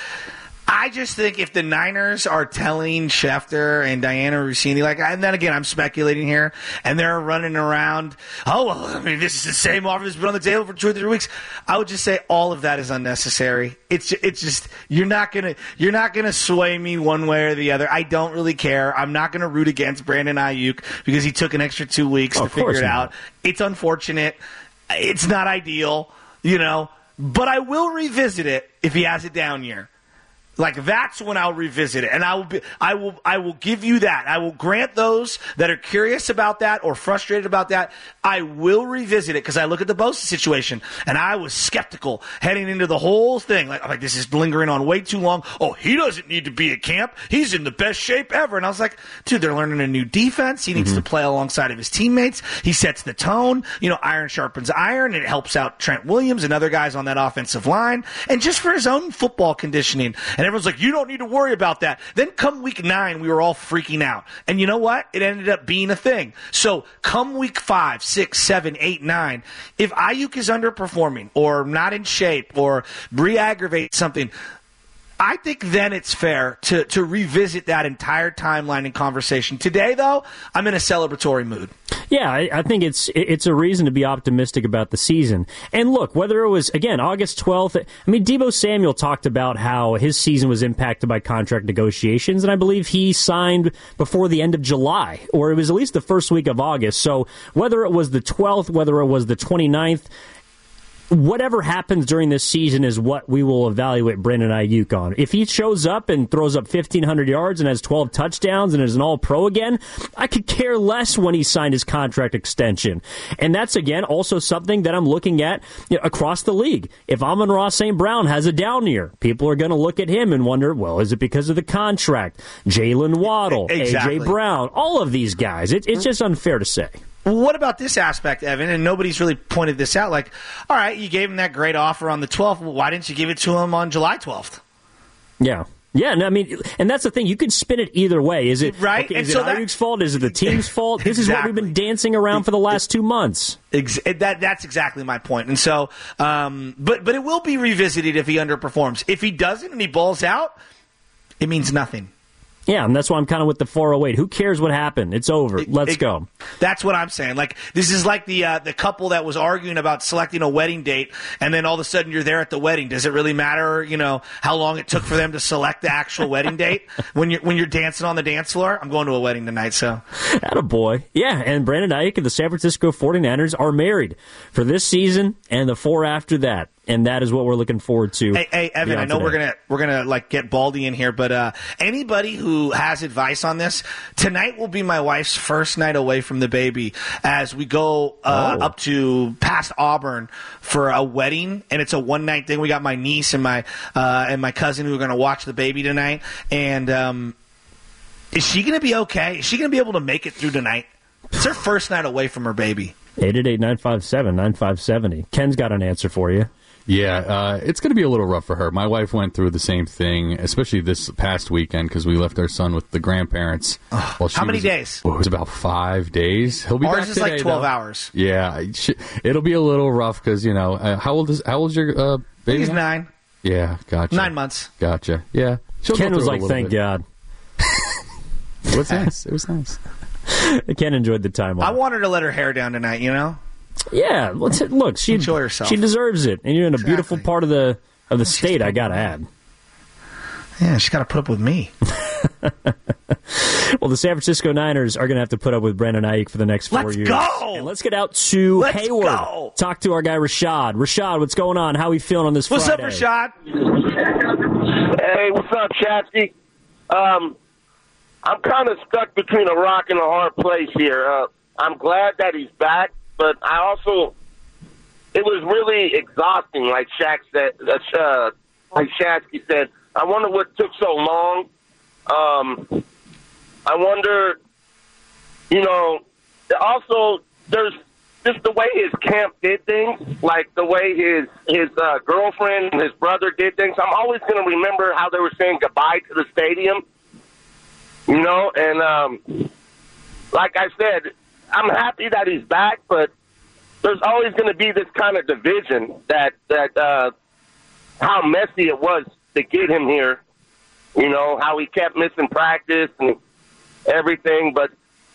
I just think if the Niners are telling Schefter and Diana Rossini, like, and then again, I'm speculating here, and they're running around, oh, well, I mean, this is the same offer that's been on the table for two or three weeks. I would just say all of that is unnecessary. It's it's just you're not gonna you're not gonna sway me one way or the other. I don't really care. I'm not gonna root against Brandon Ayuk because he took an extra two weeks oh, to figure it out. It's unfortunate. It's not ideal, you know, but I will revisit it if he has a down year. Like, that's when I'll revisit it, and I will be, I will, I will give you that. I will grant those that are curious about that or frustrated about that. I will revisit it because I look at the Bosa situation, and I was skeptical heading into the whole thing. Like, like this is lingering on way too long. Oh, he doesn't need to be at camp. He's in the best shape ever. And I was like, dude, they're learning a new defense. He needs mm-hmm. to play alongside of his teammates. He sets the tone. You know, iron sharpens iron, and it helps out Trent Williams and other guys on that offensive line, and just for his own football conditioning. And everyone's like, you don't need to worry about that. Then come week nine, we were all freaking out. And you know what? It ended up being a thing. So come week five, six, seven, eight, nine, if Ayuk is underperforming or not in shape or re-aggravate something, I think then it's fair to, to revisit that entire timeline and conversation. Today, though, I'm in a celebratory mood. Yeah, I, I think it's it's a reason to be optimistic about the season. And look, whether it was, again, August twelfth, I mean, Deebo Samuel talked about how his season was impacted by contract negotiations, and I believe he signed before the end of July, or it was at least the first week of August. So whether it was the twelfth, whether it was the twenty-ninth, whatever happens during this season is what we will evaluate Brandon Ayuk on. If he shows up and throws up fifteen hundred yards and has twelve touchdowns and is an all-pro again, I could care less when he signed his contract extension. And that's, again, also something that I'm looking at you know, across the league. If Amon-Ra Saint Brown has a down year, people are going to look at him and wonder, well, is it because of the contract? Jalen Waddle, exactly. A J Brown, all of these guys. It, it's just unfair to say. What about this aspect, Evan? And nobody's really pointed this out. Like, all right, you gave him that great offer on the twelfth. Well, why didn't you give it to him on July twelfth? Yeah. Yeah, and I mean, and that's the thing. You could spin it either way. Is it right? Okay, and is so it that, Ayuk's fault? Is it the team's fault? This exactly. is what we've been dancing around for the last two months. Ex- that that's exactly my point. And so, um, but but it will be revisited if he underperforms. If he doesn't and he balls out, it means nothing. Yeah, and that's why I'm kind of with the four oh eight. Who cares what happened? It's over. It, Let's it, go. That's what I'm saying. Like, this is like the uh, the couple that was arguing about selecting a wedding date, and then all of a sudden you're there at the wedding. Does it really matter, you know, how long it took for them to select the actual wedding date when you're when you're dancing on the dance floor? I'm going to a wedding tonight, so. Attaboy. Yeah, and Brandon Ayuk and the San Francisco forty-niners are married for this season and the four after that. And that is what we're looking forward to. Hey, hey Evan, I know today. we're gonna we're gonna like get Baldy in here, but uh, anybody who has advice on this, tonight will be my wife's first night away from the baby as we go uh, oh. up to past Auburn for a wedding, and it's a one night thing. We got my niece and my uh, and my cousin who are gonna watch the baby tonight. And um, is she gonna be okay? Is she gonna be able to make it through tonight? It's her first night away from her baby. eight eight eight, nine five seven, nine five seven zero. Ken's got an answer for you. Yeah, uh, it's going to be a little rough for her. My wife went through the same thing, especially this past weekend because we left our son with the grandparents. Oh, while she how many was, days? Well, it was about five days. He'll be Ours back is today, like twelve though. hours. Yeah, it'll be a little rough because you know uh, how old is how old's your uh, baby? He's now? nine. Yeah, gotcha. Nine months. Gotcha. Yeah. She'll Ken was like, "Thank bit. God." It was nice. It was nice. Ken enjoyed the time off. I want her to let her hair down tonight. You know. Yeah, look, she enjoy herself. She deserves it, and you're in a exactly. beautiful part of the of the state. I gotta add. Yeah, she's got to put up with me. Well, the San Francisco Niners are going to have to put up with Brandon Ayuk for the next four let's years. Go! And let's get out to let's Hayward. Go! Talk to our guy, Rashad. Rashad, what's going on? How are we feeling on this what's Friday? What's up, Rashad? Hey, what's up, Shasky? Um, I'm kind of stuck between a rock and a hard place here. Uh, I'm glad that he's back, but I also, it was really exhausting, like Shaq said, uh, like Shasky said. I wonder what took so long. Um, I wonder, you know, also there's just the way his camp did things, like the way his his uh, girlfriend and his brother did things. I'm always going to remember how they were saying goodbye to the stadium, you know, and um, like I said, I'm happy that he's back, but there's always going to be this kind of division that, that uh, how messy it was to get him here. You know, how he kept missing practice and everything. But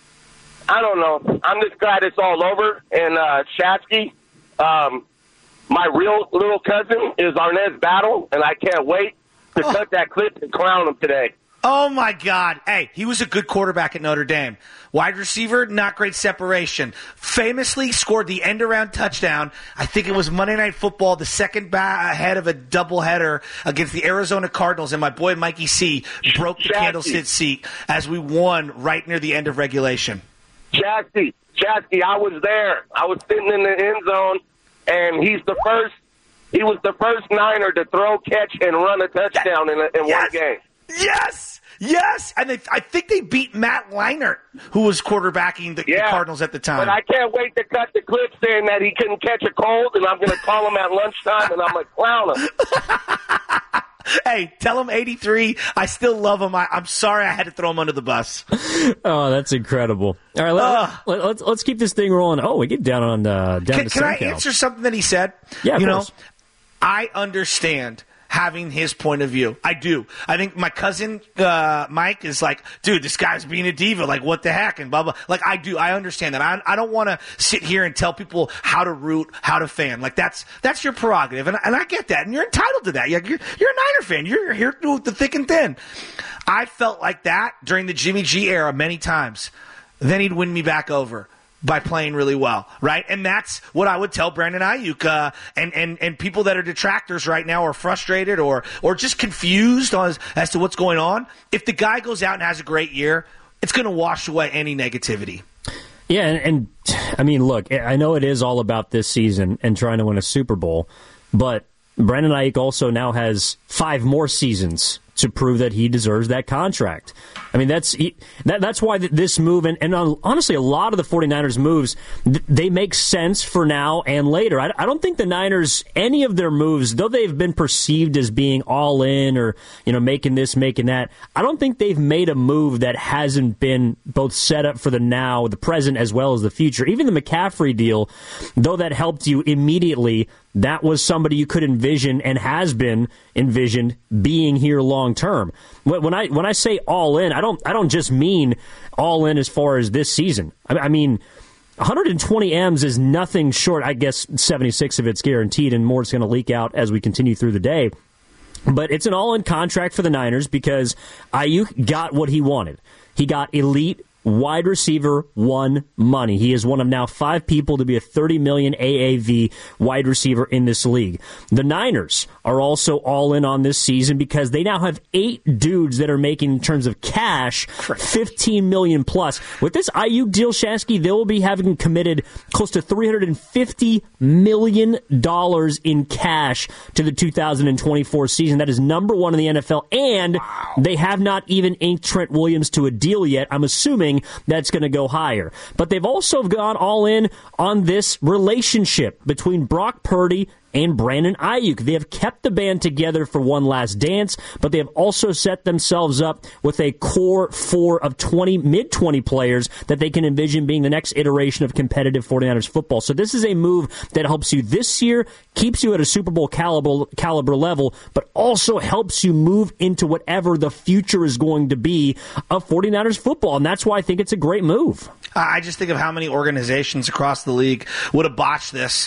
I don't know. I'm just glad it's all over. And uh, Shasky, um, my real little cousin is Arnez Battle, and I can't wait to oh. cut that clip and clown him today. Oh, my God. Hey, he was a good quarterback at Notre Dame. Wide receiver, not great separation. Famously scored the end-around touchdown. I think it was Monday Night Football, the second ba- ahead of a doubleheader against the Arizona Cardinals, and my boy Mikey C broke the candlestick seat as we won right near the end of regulation. Chasky, Chasky, I was there. I was sitting in the end zone, and he's the first. He was the first Niner to throw, catch, and run a touchdown in, a, in yes. one game. Yes! Yes, and they, I think they beat Matt Leinart, who was quarterbacking the, yeah, the Cardinals at the time. But I can't wait to cut the clip saying that he couldn't catch a cold, and I'm going to call him at lunchtime, and I'm going to clown him. Hey, tell him eighty-three. I still love him. I, I'm sorry I had to throw him under the bus. Oh, that's incredible. All right, let, uh, let, let's let's keep this thing rolling. Oh, we get down on the down can, to Can I SoCal. answer something that he said? Yeah, of you course. know, I understand having his point of view. I do. I think my cousin uh, Mike is like, dude, this guy's being a diva. Like, what the heck? And blah, blah. Like, I do. I understand that. I, I don't want to sit here and tell people how to root, how to fan. Like, that's that's your prerogative. And, and I get that. And you're entitled to that. You're, you're, you're a Niner fan. You're here through the thick and thin. I felt like that during the Jimmy G era many times. Then he'd win me back over by playing really well, right? And that's what I would tell Brandon Ayuk. Uh, and, and, and people that are detractors right now are frustrated or or just confused as, as to what's going on. If the guy goes out and has a great year, it's going to wash away any negativity. Yeah, and, and I mean, look, I know it is all about this season and trying to win a Super Bowl, but Brandon Ayuk also now has five more seasons to prove that he deserves that contract. I mean, that's that, that's why this move, and, and honestly, a lot of the 49ers moves, they make sense for now and later. I, I don't think the Niners, any of their moves, though they've been perceived as being all in or, you know, making this, making that, I don't think they've made a move that hasn't been both set up for the now, the present, as well as the future. Even the McCaffrey deal, though that helped you immediately, that was somebody you could envision and has been envisioned being here long term. When I when I say all in, I don't I don't just mean all in as far as this season. I, I mean, one hundred twenty M's is nothing short. I guess seventy-six of it's guaranteed, and more is going to leak out as we continue through the day. But it's an all in contract for the Niners because Ayuk got what he wanted. He got elite wide receiver one money. He is one of now five people to be a thirty million A A V wide receiver in this league. The Niners are also all in on this season because they now have eight dudes that are making, in terms of cash, fifteen million plus. With this Ayuk deal, Shasky, they will be having committed close to three hundred fifty million dollars in cash to the two thousand twenty-four season. That is number one in the N F L, and wow. They have not even inked Trent Williams to a deal yet. I'm assuming that's going to go higher. But they've also gone all in on this relationship between Brock Purdy and Brandon Ayuk. They have kept the band together for one last dance, but they have also set themselves up with a core four of twenty, mid twenty players that they can envision being the next iteration of competitive 49ers football. So this is a move that helps you this year, keeps you at a Super Bowl caliber, caliber level, but also helps you move into whatever the future is going to be of 49ers football. And that's why I think it's a great move. I just think of how many organizations across the league would have botched this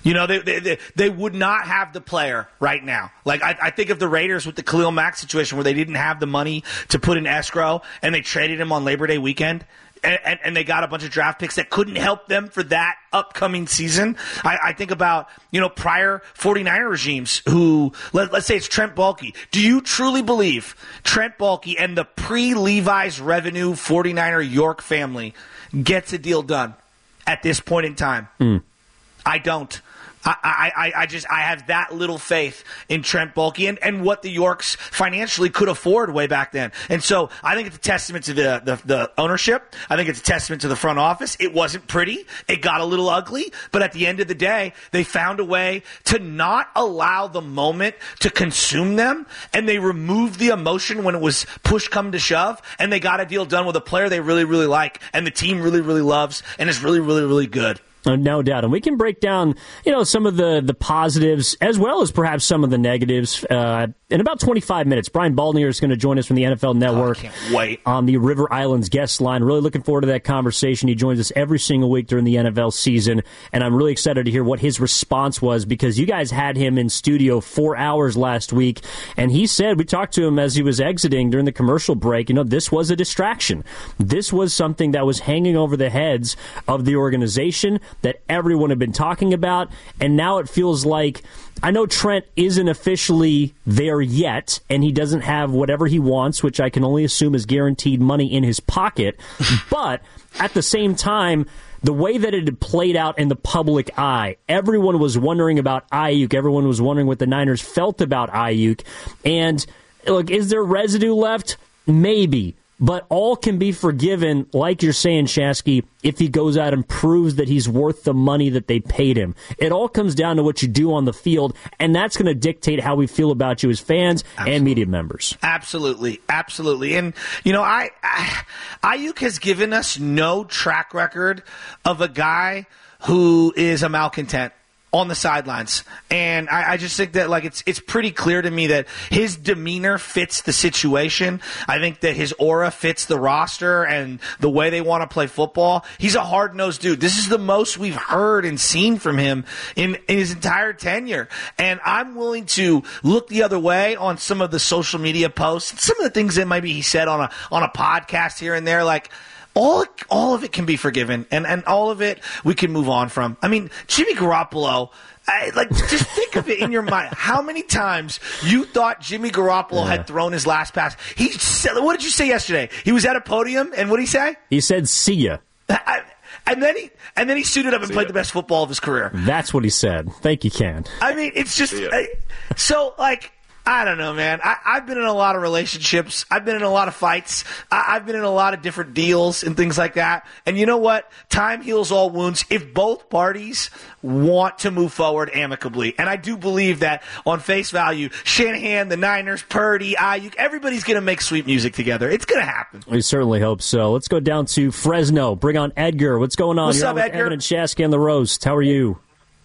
You know, they, they they would not have the player right now. Like, I, I think of the Raiders with the Khalil Mack situation where they didn't have the money to put in escrow and they traded him on Labor Day weekend. And, and, and they got a bunch of draft picks that couldn't help them for that upcoming season. I, I think about, you know, prior 49er regimes who, let, let's say it's Trent Baalke. Do you truly believe Trent Baalke and the pre-Levi's revenue 49er York family gets a deal done at this point in time? Mm. I don't. I, I, I just I have that little faith in Trent Baalke and, and what the Yorks financially could afford way back then. And so I think it's a testament to the, the, the ownership. I think it's a testament to the front office. It wasn't pretty. It got a little ugly. But at the end of the day, they found a way to not allow the moment to consume them. And they removed the emotion when it was push come to shove. And they got a deal done with a player they really, really like and the team really, really loves and is really, really, really good. No doubt. And we can break down, you know, some of the, the positives as well as perhaps some of the negatives uh, in about twenty-five minutes. Brian Baldinger is going to join us from the N F L Network oh, I can't wait. on the River Islands guest line. Really looking forward to that conversation. He joins us every single week during the N F L season, and I'm really excited to hear what his response was because you guys had him in studio four hours last week, and he said, we talked to him as he was exiting during the commercial break, you know, this was a distraction. This was something that was hanging over the heads of the organization that everyone had been talking about, and now it feels like, I know Trent isn't officially there yet, and he doesn't have whatever he wants, which I can only assume is guaranteed money in his pocket, but at the same time, the way that it had played out in the public eye, everyone was wondering about Aiyuk, everyone was wondering what the Niners felt about Aiyuk, and look, is there residue left? Maybe. But all can be forgiven, like you're saying, Shasky, if he goes out and proves that he's worth the money that they paid him. It all comes down to what you do on the field, and that's going to dictate how we feel about you as fans Absolutely. and media members. Absolutely. Absolutely. And, you know, I, I Aiyuk has given us no track record of a guy who is a malcontent on the sidelines. And I, I just think that, like, it's it's pretty clear to me that his demeanor fits the situation. I think that his aura fits the roster and the way they want to play football. He's a hard-nosed dude. This is the most we've heard and seen from him in, in his entire tenure. And I'm willing to look the other way on some of the social media posts, some of the things that maybe he said on a on a podcast here and there, like, All all of it can be forgiven, and, and all of it we can move on from. I mean, Jimmy Garoppolo, I, like, just think of it in your mind. How many times you thought Jimmy Garoppolo yeah. had thrown his last pass? He said, what did you say yesterday? He was at a podium, and what did he say? He said, see ya. I, and then he and then he suited up and see played ya. the best football of his career. That's what he said. Thank you, Ken. I mean, it's just I, so, like, I don't know, man. I, I've been in a lot of relationships. I've been in a lot of fights. I, I've been in a lot of different deals and things like that. And you know what? Time heals all wounds if both parties want to move forward amicably. And I do believe that on face value, Shanahan, the Niners, Purdy, Aiyuk, everybody's going to make sweet music together. It's going to happen. We certainly hope so. Let's go down to Fresno. Bring on Edgar. What's going on? What's You're up, on with Edgar? Evan and Shasky on the roast. How are you?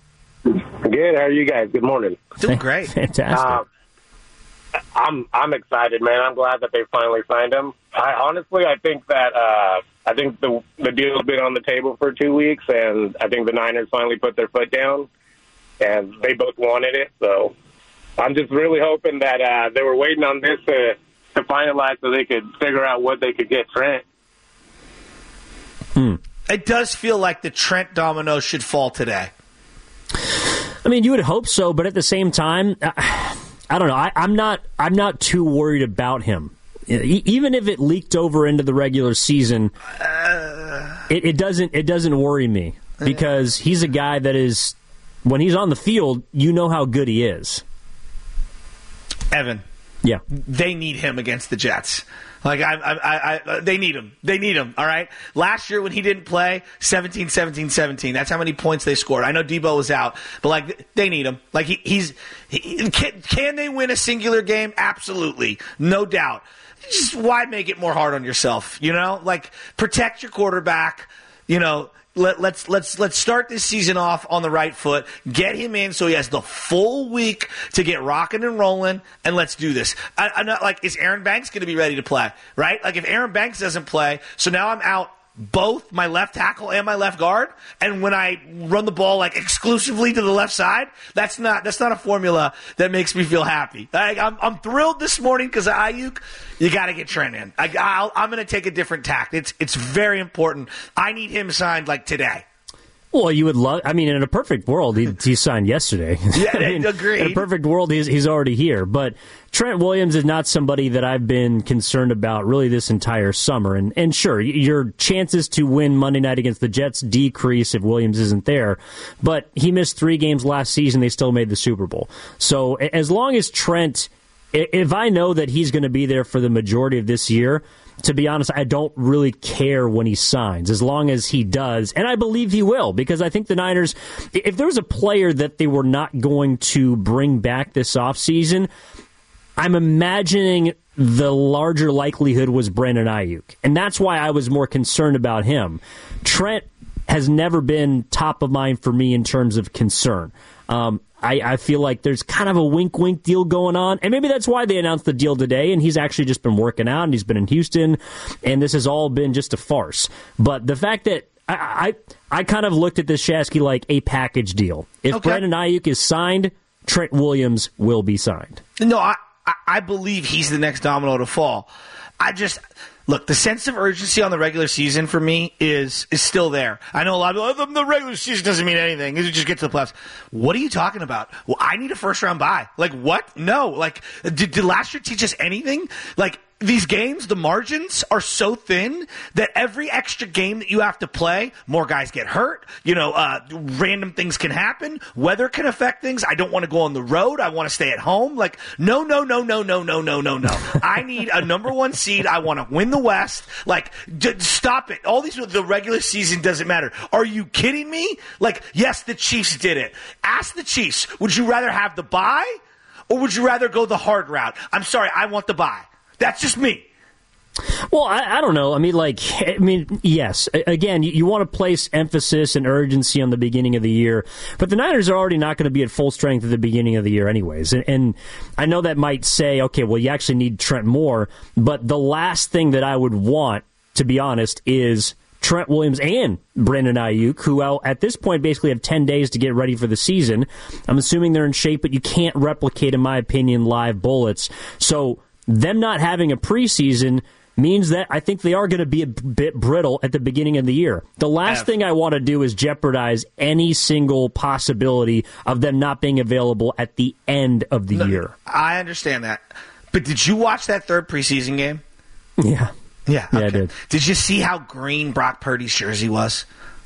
Good. How are you guys? Good morning. Doing great. Fantastic. Uh, I'm I'm excited, man. I'm glad that they finally signed him. I honestly, I think that uh, I think the the deal's been on the table for two weeks, and I think the Niners finally put their foot down, and they both wanted it. So I'm just really hoping that uh, they were waiting on this to to finalize so they could figure out what they could get Trent. Hmm. It does feel like the Trent domino should fall today. I mean, you would hope so, but at the same time, uh, I don't know. I, I'm not. I'm not too worried about him. E- even if it leaked over into the regular season, uh, it, it doesn't. It doesn't worry me because he's a guy that is, when he's on the field, you know how good he is. Evan, yeah, they need him against the Jets. Like, I, I, I, they need him. They need him, all right? Last year when he didn't play, seventeen, seventeen, seventeen. That's how many points they scored. I know Debo was out, but, like, they need him. Like, he, he's he, can, can they win a singular game? Absolutely. No doubt. Just why make it more hard on yourself, you know? Like, protect your quarterback, you know. Let, let's let's let's start this season off on the right foot. Get him in so he has the full week to get rocking and rolling, and let's do this. I, I'm not like, is Aaron Banks going to be ready to play? Right? Like, if Aaron Banks doesn't play, so now I'm out both my left tackle and my left guard, and when I run the ball like exclusively to the left side, that's not that's not a formula that makes me feel happy. Like, I'm I'm thrilled this morning because of Ayuk. You got to get Trent in. I, I'll, I'm going to take a different tack. It's it's very important. I need him signed like today. Well, you would love. I mean, in a perfect world, he, he signed yesterday. Yeah, I mean, agreed. In a perfect world, he's he's already here. But Trent Williams is not somebody that I've been concerned about really this entire summer. And and sure, your chances to win Monday night against the Jets decrease if Williams isn't there. But he missed three games last season. They still made the Super Bowl. So as long as Trent, if I know that he's going to be there for the majority of this year, to be honest, I don't really care when he signs, as long as he does, and I believe he will, because I think the Niners, if there was a player that they were not going to bring back this offseason, I'm imagining the larger likelihood was Brandon Ayuk, and that's why I was more concerned about him. Trent has never been top of mind for me in terms of concern. Um, I, I feel like there's kind of a wink-wink deal going on, and maybe that's why they announced the deal today, and he's actually just been working out, and he's been in Houston, and this has all been just a farce. But the fact that I I, I kind of looked at this, Shasky, like a package deal. If Okay. Brandon Ayuk is signed, Trent Williams will be signed. No, I, I I believe he's the next domino to fall. I just look, the sense of urgency on the regular season for me is is still there. I know a lot of people, oh, the regular season doesn't mean anything. You just get to the playoffs. What are you talking about? Well, I need a first round bye. Like what? No. Like did, did last year teach us anything? Like these games, the margins are so thin that every extra game that you have to play, more guys get hurt. You know, uh, random things can happen. Weather can affect things. I don't want to go on the road. I want to stay at home. Like, no, no, no, no, no, no, no, no, no. I need a number one seed. I want to win the West. Like, d- stop it. All these, the regular season doesn't matter. Are you kidding me? Like, yes, the Chiefs did it. Ask the Chiefs, would you rather have the bye or would you rather go the hard route? I'm sorry, I want the bye. That's just me. Well, I, I don't know. I mean, like, I mean, yes. Again, you, you want to place emphasis and urgency on the beginning of the year, but the Niners are already not going to be at full strength at the beginning of the year anyways. And, and I know that might say, okay, well, you actually need Trent more, but the last thing that I would want, to be honest, is Trent Williams and Brandon Ayuk, who at this point basically have ten days to get ready for the season. I'm assuming they're in shape, but you can't replicate, in my opinion, live bullets. So them not having a preseason means that I think they are going to be a bit brittle at the beginning of the year. The last F. thing I want to do is jeopardize any single possibility of them not being available at the end of the no, year. I understand that. But did you watch that third preseason game? Yeah. Yeah, okay. yeah, I did. Did you see how green Brock Purdy's jersey was?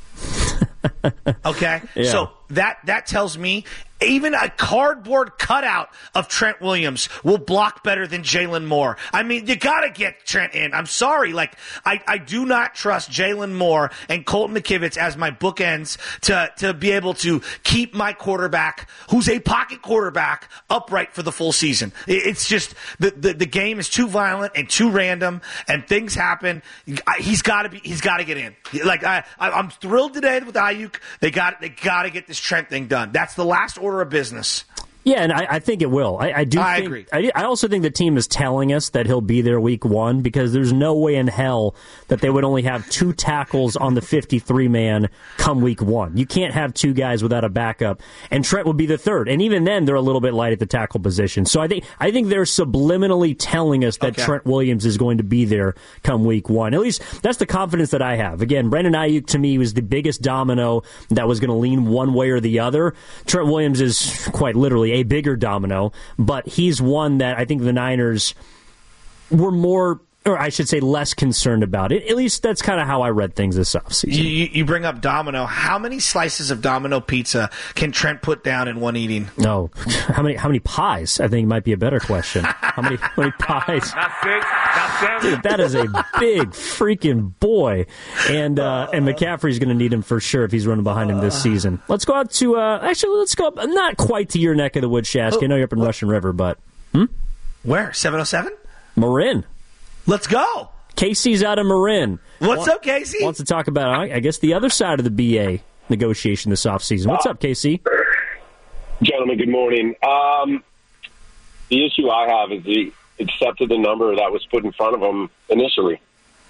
Okay? Yeah. So that that tells me even a cardboard cutout of Trent Williams will block better than Jalen Moore. I mean, you got to get Trent in. I'm sorry. Like, I, I do not trust Jalen Moore and Colton McKivitz as my bookends to, to be able to keep my quarterback, who's a pocket quarterback, upright for the full season. It's just the, the, the game is too violent and too random, and things happen. He's got to be. He's got to get in. Like I, I'm thrilled today with Ayuk. They got they got to get this Trent thing done. That's the last order of business. Yeah, and I, I think it will. I, I do. I think, agree. I, I also think the team is telling us that he'll be there week one, because there's no way in hell that they would only have two tackles on the fifty-three man come week one. You can't have two guys without a backup, and Trent would be the third. And even then, they're a little bit light at the tackle position. So I think I think they're subliminally telling us that okay. Trent Williams is going to be there come week one. At least that's the confidence that I have. Again, Brandon Ayuk to me was the biggest domino that was going to lean one way or the other. Trent Williams is quite literally a bigger domino, but he's one that I think the Niners were more, or I should say less concerned about it. At least that's kind of how I read things this offseason. You, you bring up domino. How many slices of domino pizza can Trent put down in one eating? No. How many How many pies, I think, might be a better question. How many, how many pies? Not six, not seven. Dude, that is a big freaking boy. And uh, and McCaffrey's going to need him for sure if he's running behind him this season. Let's go out to, uh, actually, let's go up, not quite to your neck of the woods, Shasky. I know you're up in Russian River, but. Hmm? Where? seven oh seven? Marin. Let's go. Casey's out of Marin. What's up, Casey? Wants to talk about, I guess, the other side of the B A negotiation this offseason. What's up, Casey? Gentlemen, good morning. Um, the issue I have is he accepted the number that was put in front of him initially.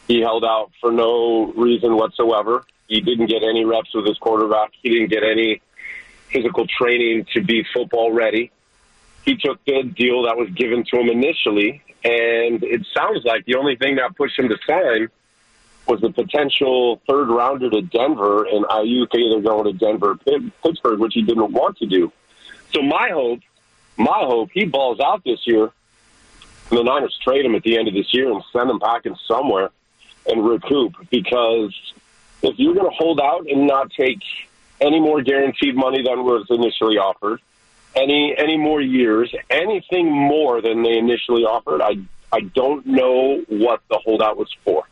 He held out for no reason whatsoever. He didn't get any reps with his quarterback. He didn't get any physical training to be football ready. He took the deal that was given to him initially, and it sounds like the only thing that pushed him to sign was the potential third rounder to Denver, and Ayuk either going to Denver or Pittsburgh, which he didn't want to do. So my hope, my hope, he balls out this year, and the Niners trade him at the end of this year and send him packing somewhere and recoup, because if you're going to hold out and not take any more guaranteed money than was initially offered, any any more years, anything more than they initially offered, I I don't know what the holdout was for.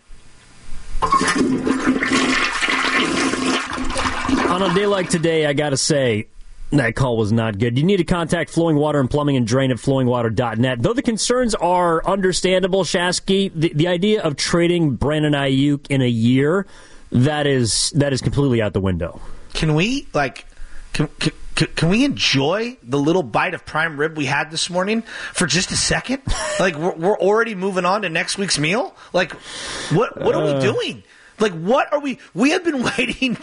On a day like today, I got to say, that call was not good. You need to contact Flowing Water and Plumbing and Drain at flowing water dot net. Though the concerns are understandable, Shasky, the, the idea of trading Brandon Ayuk in a year, that is that is completely out the window. Can we, like, can, can, can we enjoy the little bite of prime rib we had this morning for just a second? Like, we're, we're already moving on to next week's meal? Like, what what are we doing? Like, what are we... We have been waiting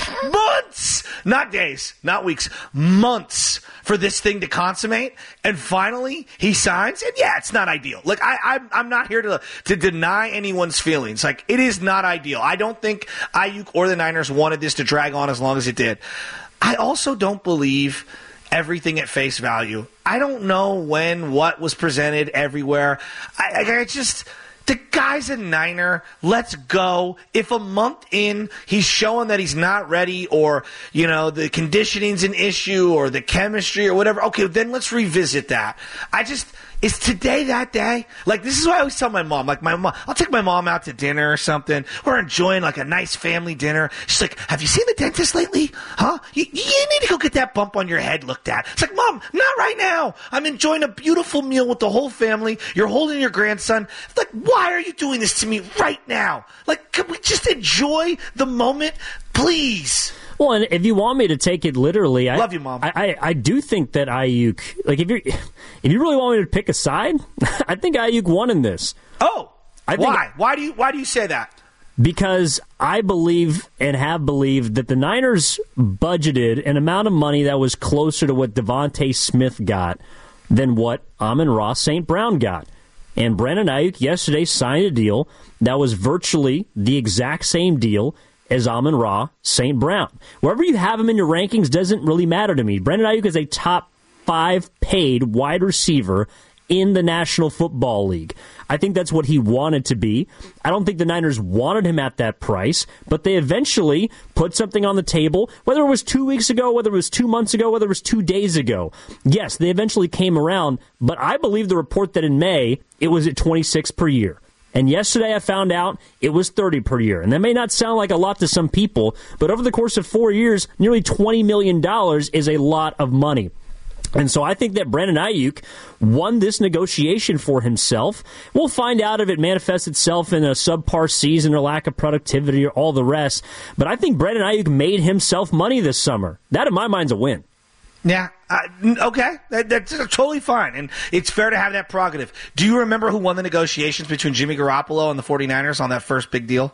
months, not days, not weeks, months for this thing to consummate, and finally he signs, and yeah, it's not ideal. Like, I, I'm, I'm not here to, to deny anyone's feelings. Like, it is not ideal. I don't think Ayuk or the Niners wanted this to drag on as long as it did. I also don't believe everything at face value. I don't know when what was presented everywhere. I, I, I just... The guy's a Niner. Let's go. If a month in he's showing that he's not ready, or, you know, the conditioning's an issue, or the chemistry or whatever, okay, then let's revisit that. I just... Is today that day? Like, this is what I always tell my mom. Like, my mom, I'll take my mom out to dinner or something. We're enjoying, like, a nice family dinner. She's like, have you seen the dentist lately? Huh? You, you need to go get that bump on your head looked at. It's like, Mom, not right now. I'm enjoying a beautiful meal with the whole family. You're holding your grandson. It's like, why are you doing this to me right now? Like, can we just enjoy the moment, please? Well, and if you want me to take it literally, I love you, Mom. I, I, I do think that Ayuk, like, if you're, if you really want me to pick a side, I think Ayuk won in this. Oh, I think, why? Why do you why do you say that? Because I believe and have believed that the Niners budgeted an amount of money that was closer to what Devontae Smith got than what Amon-Ra Saint Brown got. And Brandon Ayuk yesterday signed a deal that was virtually the exact same deal as Amon-Ra Saint Brown. Wherever you have him in your rankings doesn't really matter to me. Brandon Ayuk is a top five paid wide receiver in the National Football League. I think that's what he wanted to be. I don't think the Niners wanted him at that price, but they eventually put something on the table, whether it was two weeks ago, whether it was two months ago, whether it was two days ago. Yes, they eventually came around, but I believe the report that in May, it was at twenty-six per year. And yesterday I found out it was thirty per year. And that may not sound like a lot to some people, but over the course of four years, nearly twenty million dollars is a lot of money. And so I think that Brandon Ayuk won this negotiation for himself. We'll find out if it manifests itself in a subpar season or lack of productivity or all the rest. But I think Brandon Ayuk made himself money this summer. That, in my mind, is a win. Yeah, uh, okay, that, that's totally fine, and it's fair to have that prerogative. Do you remember who won the negotiations between Jimmy Garoppolo and the 49ers on that first big deal?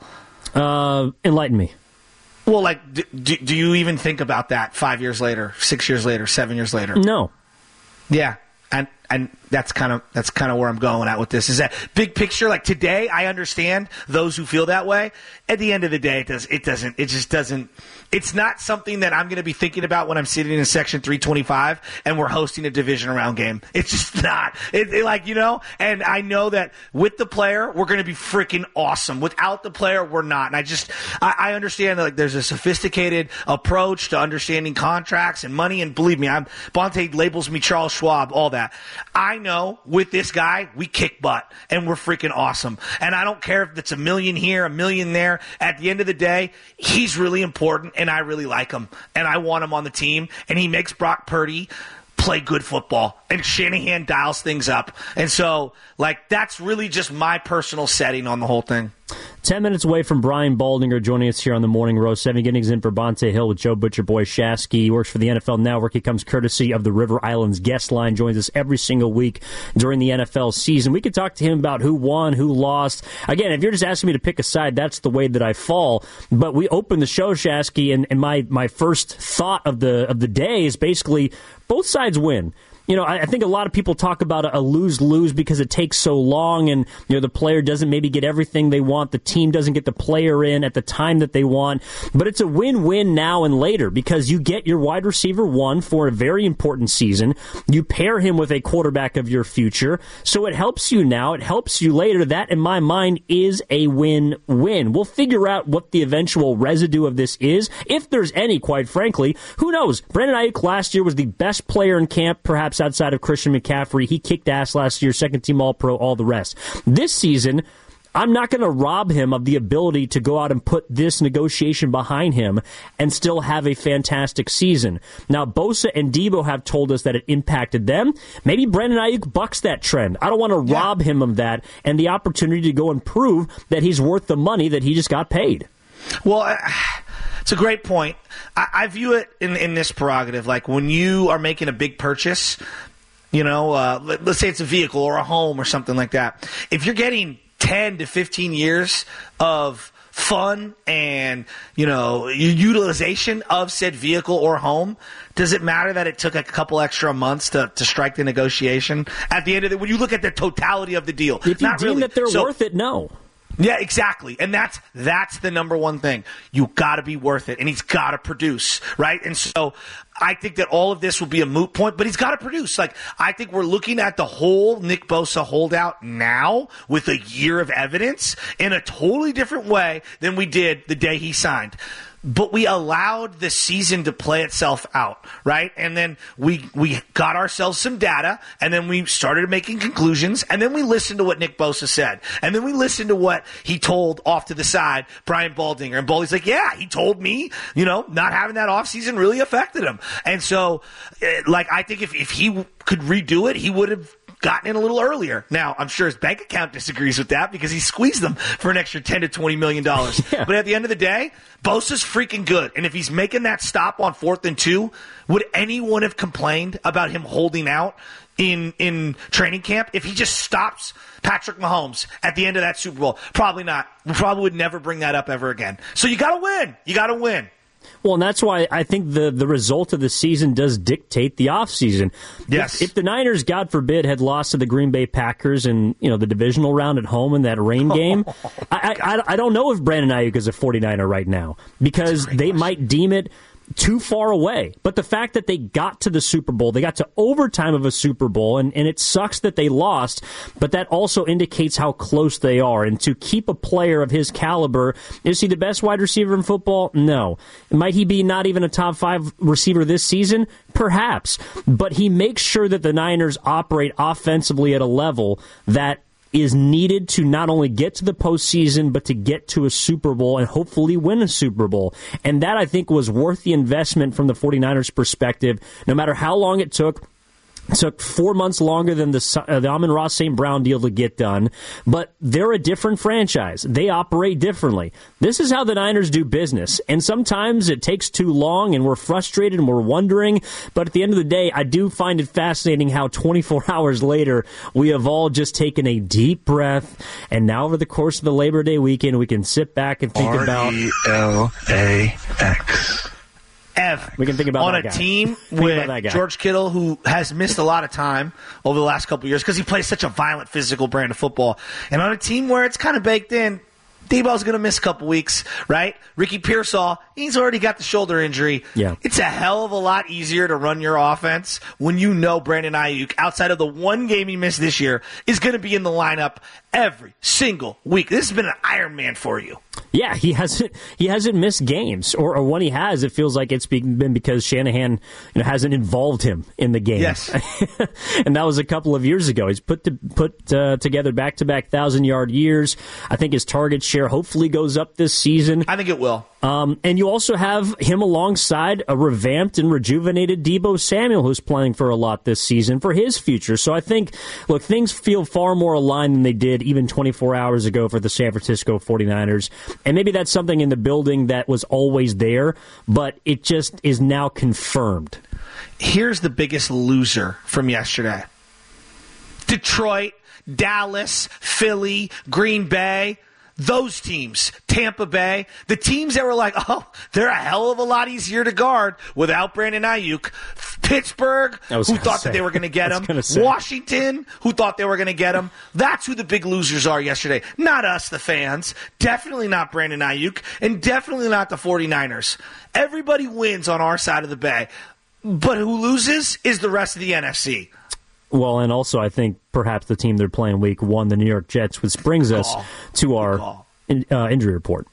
Uh, enlighten me. Well, like, do, do you even think about that five years later, six years later, seven years later? No. Yeah, and and that's kind of that's kind of where I'm going at with this. Is that big picture? Like today, I understand those who feel that way. At the end of the day, it does. It doesn't. It just doesn't. It's not something that I'm going to be thinking about when I'm sitting in Section three twenty-five and we're hosting a division round game. It's just not. It, it, like, you know, and I know that with the player, we're going to be freaking awesome. Without the player, we're not. And I just, I, I understand that, like, there's a sophisticated approach to understanding contracts and money. And believe me, I'm Bonte labels me Charles Schwab, all that. I know with this guy, we kick butt and we're freaking awesome. And I don't care if it's a million here, a million there. At the end of the day, he's really important. And I really like him, and I want him on the team, and he makes Brock Purdy play good football, and Shanahan dials things up. And so, like, that's really just my personal setting on the whole thing. Ten minutes away from Brian Baldinger joining us here on the Morning Roast. Seven Ginnings in for Bonte Hill with Joe Butcher Boy Shasky. He works for the N F L Network. He comes courtesy of the River Islands guest line. Joins us every single week during the N F L season. We could talk to him about who won, who lost. Again, if you're just asking me to pick a side, that's the way that I fall. But we opened the show, Shasky, and, and my, my first thought of the of the day is basically both sides win. You know, I think a lot of people talk about a lose-lose because it takes so long and, you know, the player doesn't maybe get everything they want. The team doesn't get the player in at the time that they want. But it's a win-win now and later because you get your wide receiver one for a very important season. You pair him with a quarterback of your future. So it helps you now. It helps you later. That, in my mind, is a win-win. We'll figure out what the eventual residue of this is, if there's any, quite frankly. Who knows? Brandon Aiyuk last year was the best player in camp, perhaps outside of Christian McCaffrey. He kicked ass last year, second team All-Pro, all the rest. This season, I'm not going to rob him of the ability to go out and put this negotiation behind him and still have a fantastic season. Now, Bosa and Debo have told us that it impacted them. Maybe Brandon Aiyuk bucks that trend. I don't want to yeah. rob him of that and the opportunity to go and prove that he's worth the money that he just got paid. Well, I... It's a great point. I, I view it in, in this prerogative. Like when you are making a big purchase, you know, uh, let, let's say it's a vehicle or a home or something like that. If you're getting ten to fifteen years of fun and, you know, utilization of said vehicle or home, does it matter that it took a couple extra months to, to strike the negotiation? At the end of it, when you look at the totality of the deal, if you not deem really. that they're so, worth it, no. Yeah, exactly. And that's that's the number one thing. You got to be worth it, and he's got to produce, right? And so I think that all of this will be a moot point, but he's got to produce. Like, I think we're looking at the whole Nick Bosa holdout now with a year of evidence in a totally different way than we did the day he signed. But we allowed the season to play itself out, right? And then we we got ourselves some data, and then we started making conclusions, and then we listened to what Nick Bosa said. And then we listened to what he told off to the side, Brian Baldinger. And Baldy's like, yeah, he told me, you know, not having that offseason really affected him. And so, like, I think if, if he could redo it, he would have gotten in a little earlier. Now, I'm sure his bank account disagrees with that because he squeezed them for an extra ten to twenty million dollars. Yeah. But at the end of the day, Bosa's freaking good. And if he's making that stop on fourth and two, would anyone have complained about him holding out in in training camp if he just stops Patrick Mahomes at the end of that Super Bowl? Probably not. We probably would never bring that up ever again. So you got to win. You got to win. Well, and that's why I think the, the result of the season does dictate the offseason. Yes. If, if the Niners, God forbid, had lost to the Green Bay Packers in, you know, the divisional round at home in that rain game, I, I, I don't know if Brandon Aiyuk is a forty-niner right now because they question. might deem it too far away. But the fact that they got to the Super Bowl, they got to overtime of a Super Bowl, and, and it sucks that they lost, but that also indicates how close they are. And to keep a player of his caliber, is he the best wide receiver in football? No. Might he be not even a top five receiver this season? Perhaps. But he makes sure that the Niners operate offensively at a level that is needed to not only get to the postseason, but to get to a Super Bowl and hopefully win a Super Bowl. And that, I think, was worth the investment from the 49ers' perspective, no matter how long it took. It took four months longer than the, uh, the Amon-Ra Saint Brown deal to get done, but they're a different franchise. They operate differently. This is how the Niners do business, and sometimes it takes too long, and we're frustrated, and we're wondering, but at the end of the day, I do find it fascinating how twenty-four hours later, we have all just taken a deep breath, and now over the course of the Labor Day weekend, we can sit back and think about... R E L A X Ev, we can think about on that a guy. team think with George Kittle, who has missed a lot of time over the last couple of years because he plays such a violent, physical brand of football. And on a team where it's kind of baked in, Debo's going to miss a couple weeks, right? Ricky Pearsall, he's already got the shoulder injury. Yeah. It's a hell of a lot easier to run your offense when you know Brandon Aiyuk, outside of the one game he missed this year, is going to be in the lineup every single week. This has been an Iron Man for you. Yeah, he hasn't he hasn't missed games, or, or when he has, it feels like it's been because Shanahan, you know, hasn't involved him in the game. Yes, and that was a couple of years ago. He's put to, put uh, together back to back thousand yard years. I think his target share share hopefully goes up this season. I think it will. Um, and you also have him alongside a revamped and rejuvenated Deebo Samuel, who's playing for a lot this season for his future. So I think, look, things feel far more aligned than they did even twenty-four hours ago for the San Francisco forty-niners. And maybe that's something in the building that was always there, but it just is now confirmed. Here's the biggest loser from yesterday. Detroit, Dallas, Philly, Green Bay, those teams, Tampa Bay, the teams that were like, oh, they're a hell of a lot easier to guard without Brandon Ayuk. Pittsburgh, who thought say. that they were going to get him. Washington, who thought they were going to get him. That's who the big losers are yesterday. Not us, the fans. Definitely not Brandon Ayuk, and definitely not the forty-niners. Everybody wins on our side of the bay. But who loses is the rest of the N F C. Well, and also I think perhaps the team they're playing week one, the New York Jets, which brings us to our in, uh, injury report.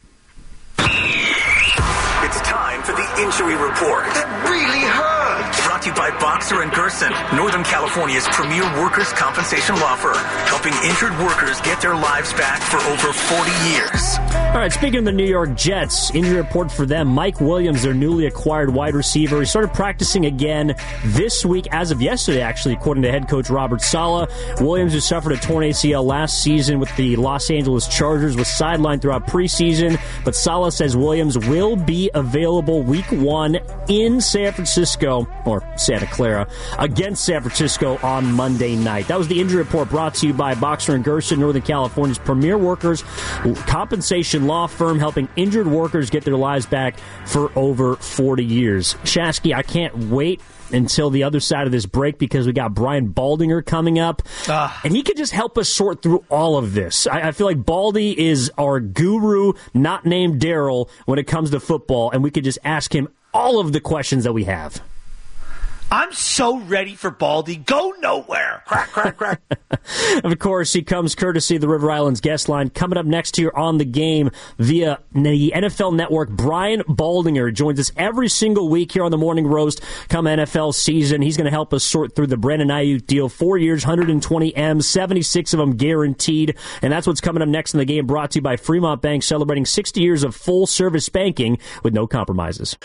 It's time for the injury report. It really hurts. Brought to you by Boxer and Gerson, Northern California's premier workers' compensation law firm, helping injured workers get their lives back for over forty years. All right, speaking of the New York Jets, injury report for them. Mike Williams, their newly acquired wide receiver, he started practicing again this week, as of yesterday, actually, according to head coach Robert Saleh. Williams, who suffered a torn A C L last season with the Los Angeles Chargers, was sidelined throughout preseason, but Saleh says Williams will be available week one in San Francisco, or Santa Clara, against San Francisco on Monday night. That was the injury report brought to you by Boxer and Gerson, Northern California's premier workers compensation law firm, helping injured workers get their lives back for over forty years. Shasky, I can't wait until the other side of this break because we got Brian Baldinger coming up, uh, and he could just help us sort through all of this. I, I feel like Baldy is our guru, not named Daryl, when it comes to football, and we could just ask him all of the questions that we have. I'm so ready for Baldy. Go nowhere. Crack, crack, crack. Of course, he comes courtesy of the River Islands guest line. Coming up next here on the game via the N F L Network, Brian Baldinger joins us every single week here on the Morning Roast come N F L season. He's going to help us sort through the Brandon Ayuk deal. Four years, one hundred twenty M's, seventy-six of them guaranteed. And that's what's coming up next in the game, brought to you by Fremont Bank, celebrating sixty years of full-service banking with no compromises.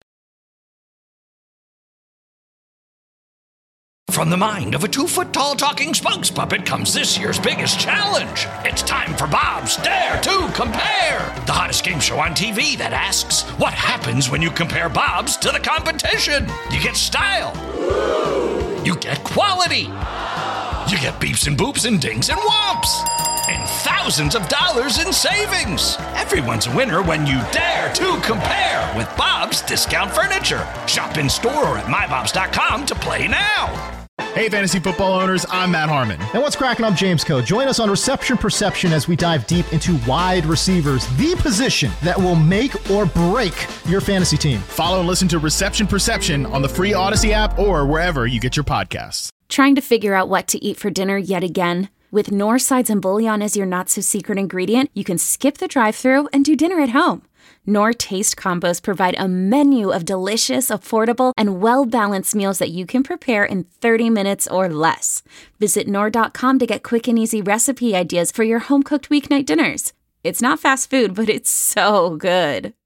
From the mind of a two-foot-tall talking spokes puppet comes this year's biggest challenge. It's time for Bob's Dare to Compare, the hottest game show on T V that asks, what happens when you compare Bob's to the competition? You get style. You get quality. You get beeps and boops and dings and whomps. And thousands of dollars in savings. Everyone's a winner when you dare to compare with Bob's Discount Furniture. Shop in store or at my bobs dot com to play now. Hey, fantasy football owners, I'm Matt Harmon. And what's cracking? I'm James Coe. Join us on Reception Perception as we dive deep into wide receivers, the position that will make or break your fantasy team. Follow and listen to Reception Perception on the free Odyssey app or wherever you get your podcasts. Trying to figure out what to eat for dinner yet again? With Knorr Sides and Bouillon as your not-so-secret ingredient, you can skip the drive-thru and do dinner at home. Knorr Taste Combos provide a menu of delicious, affordable, and well-balanced meals that you can prepare in thirty minutes or less. Visit Knorr dot com to get quick and easy recipe ideas for your home-cooked weeknight dinners. It's not fast food, but it's so good.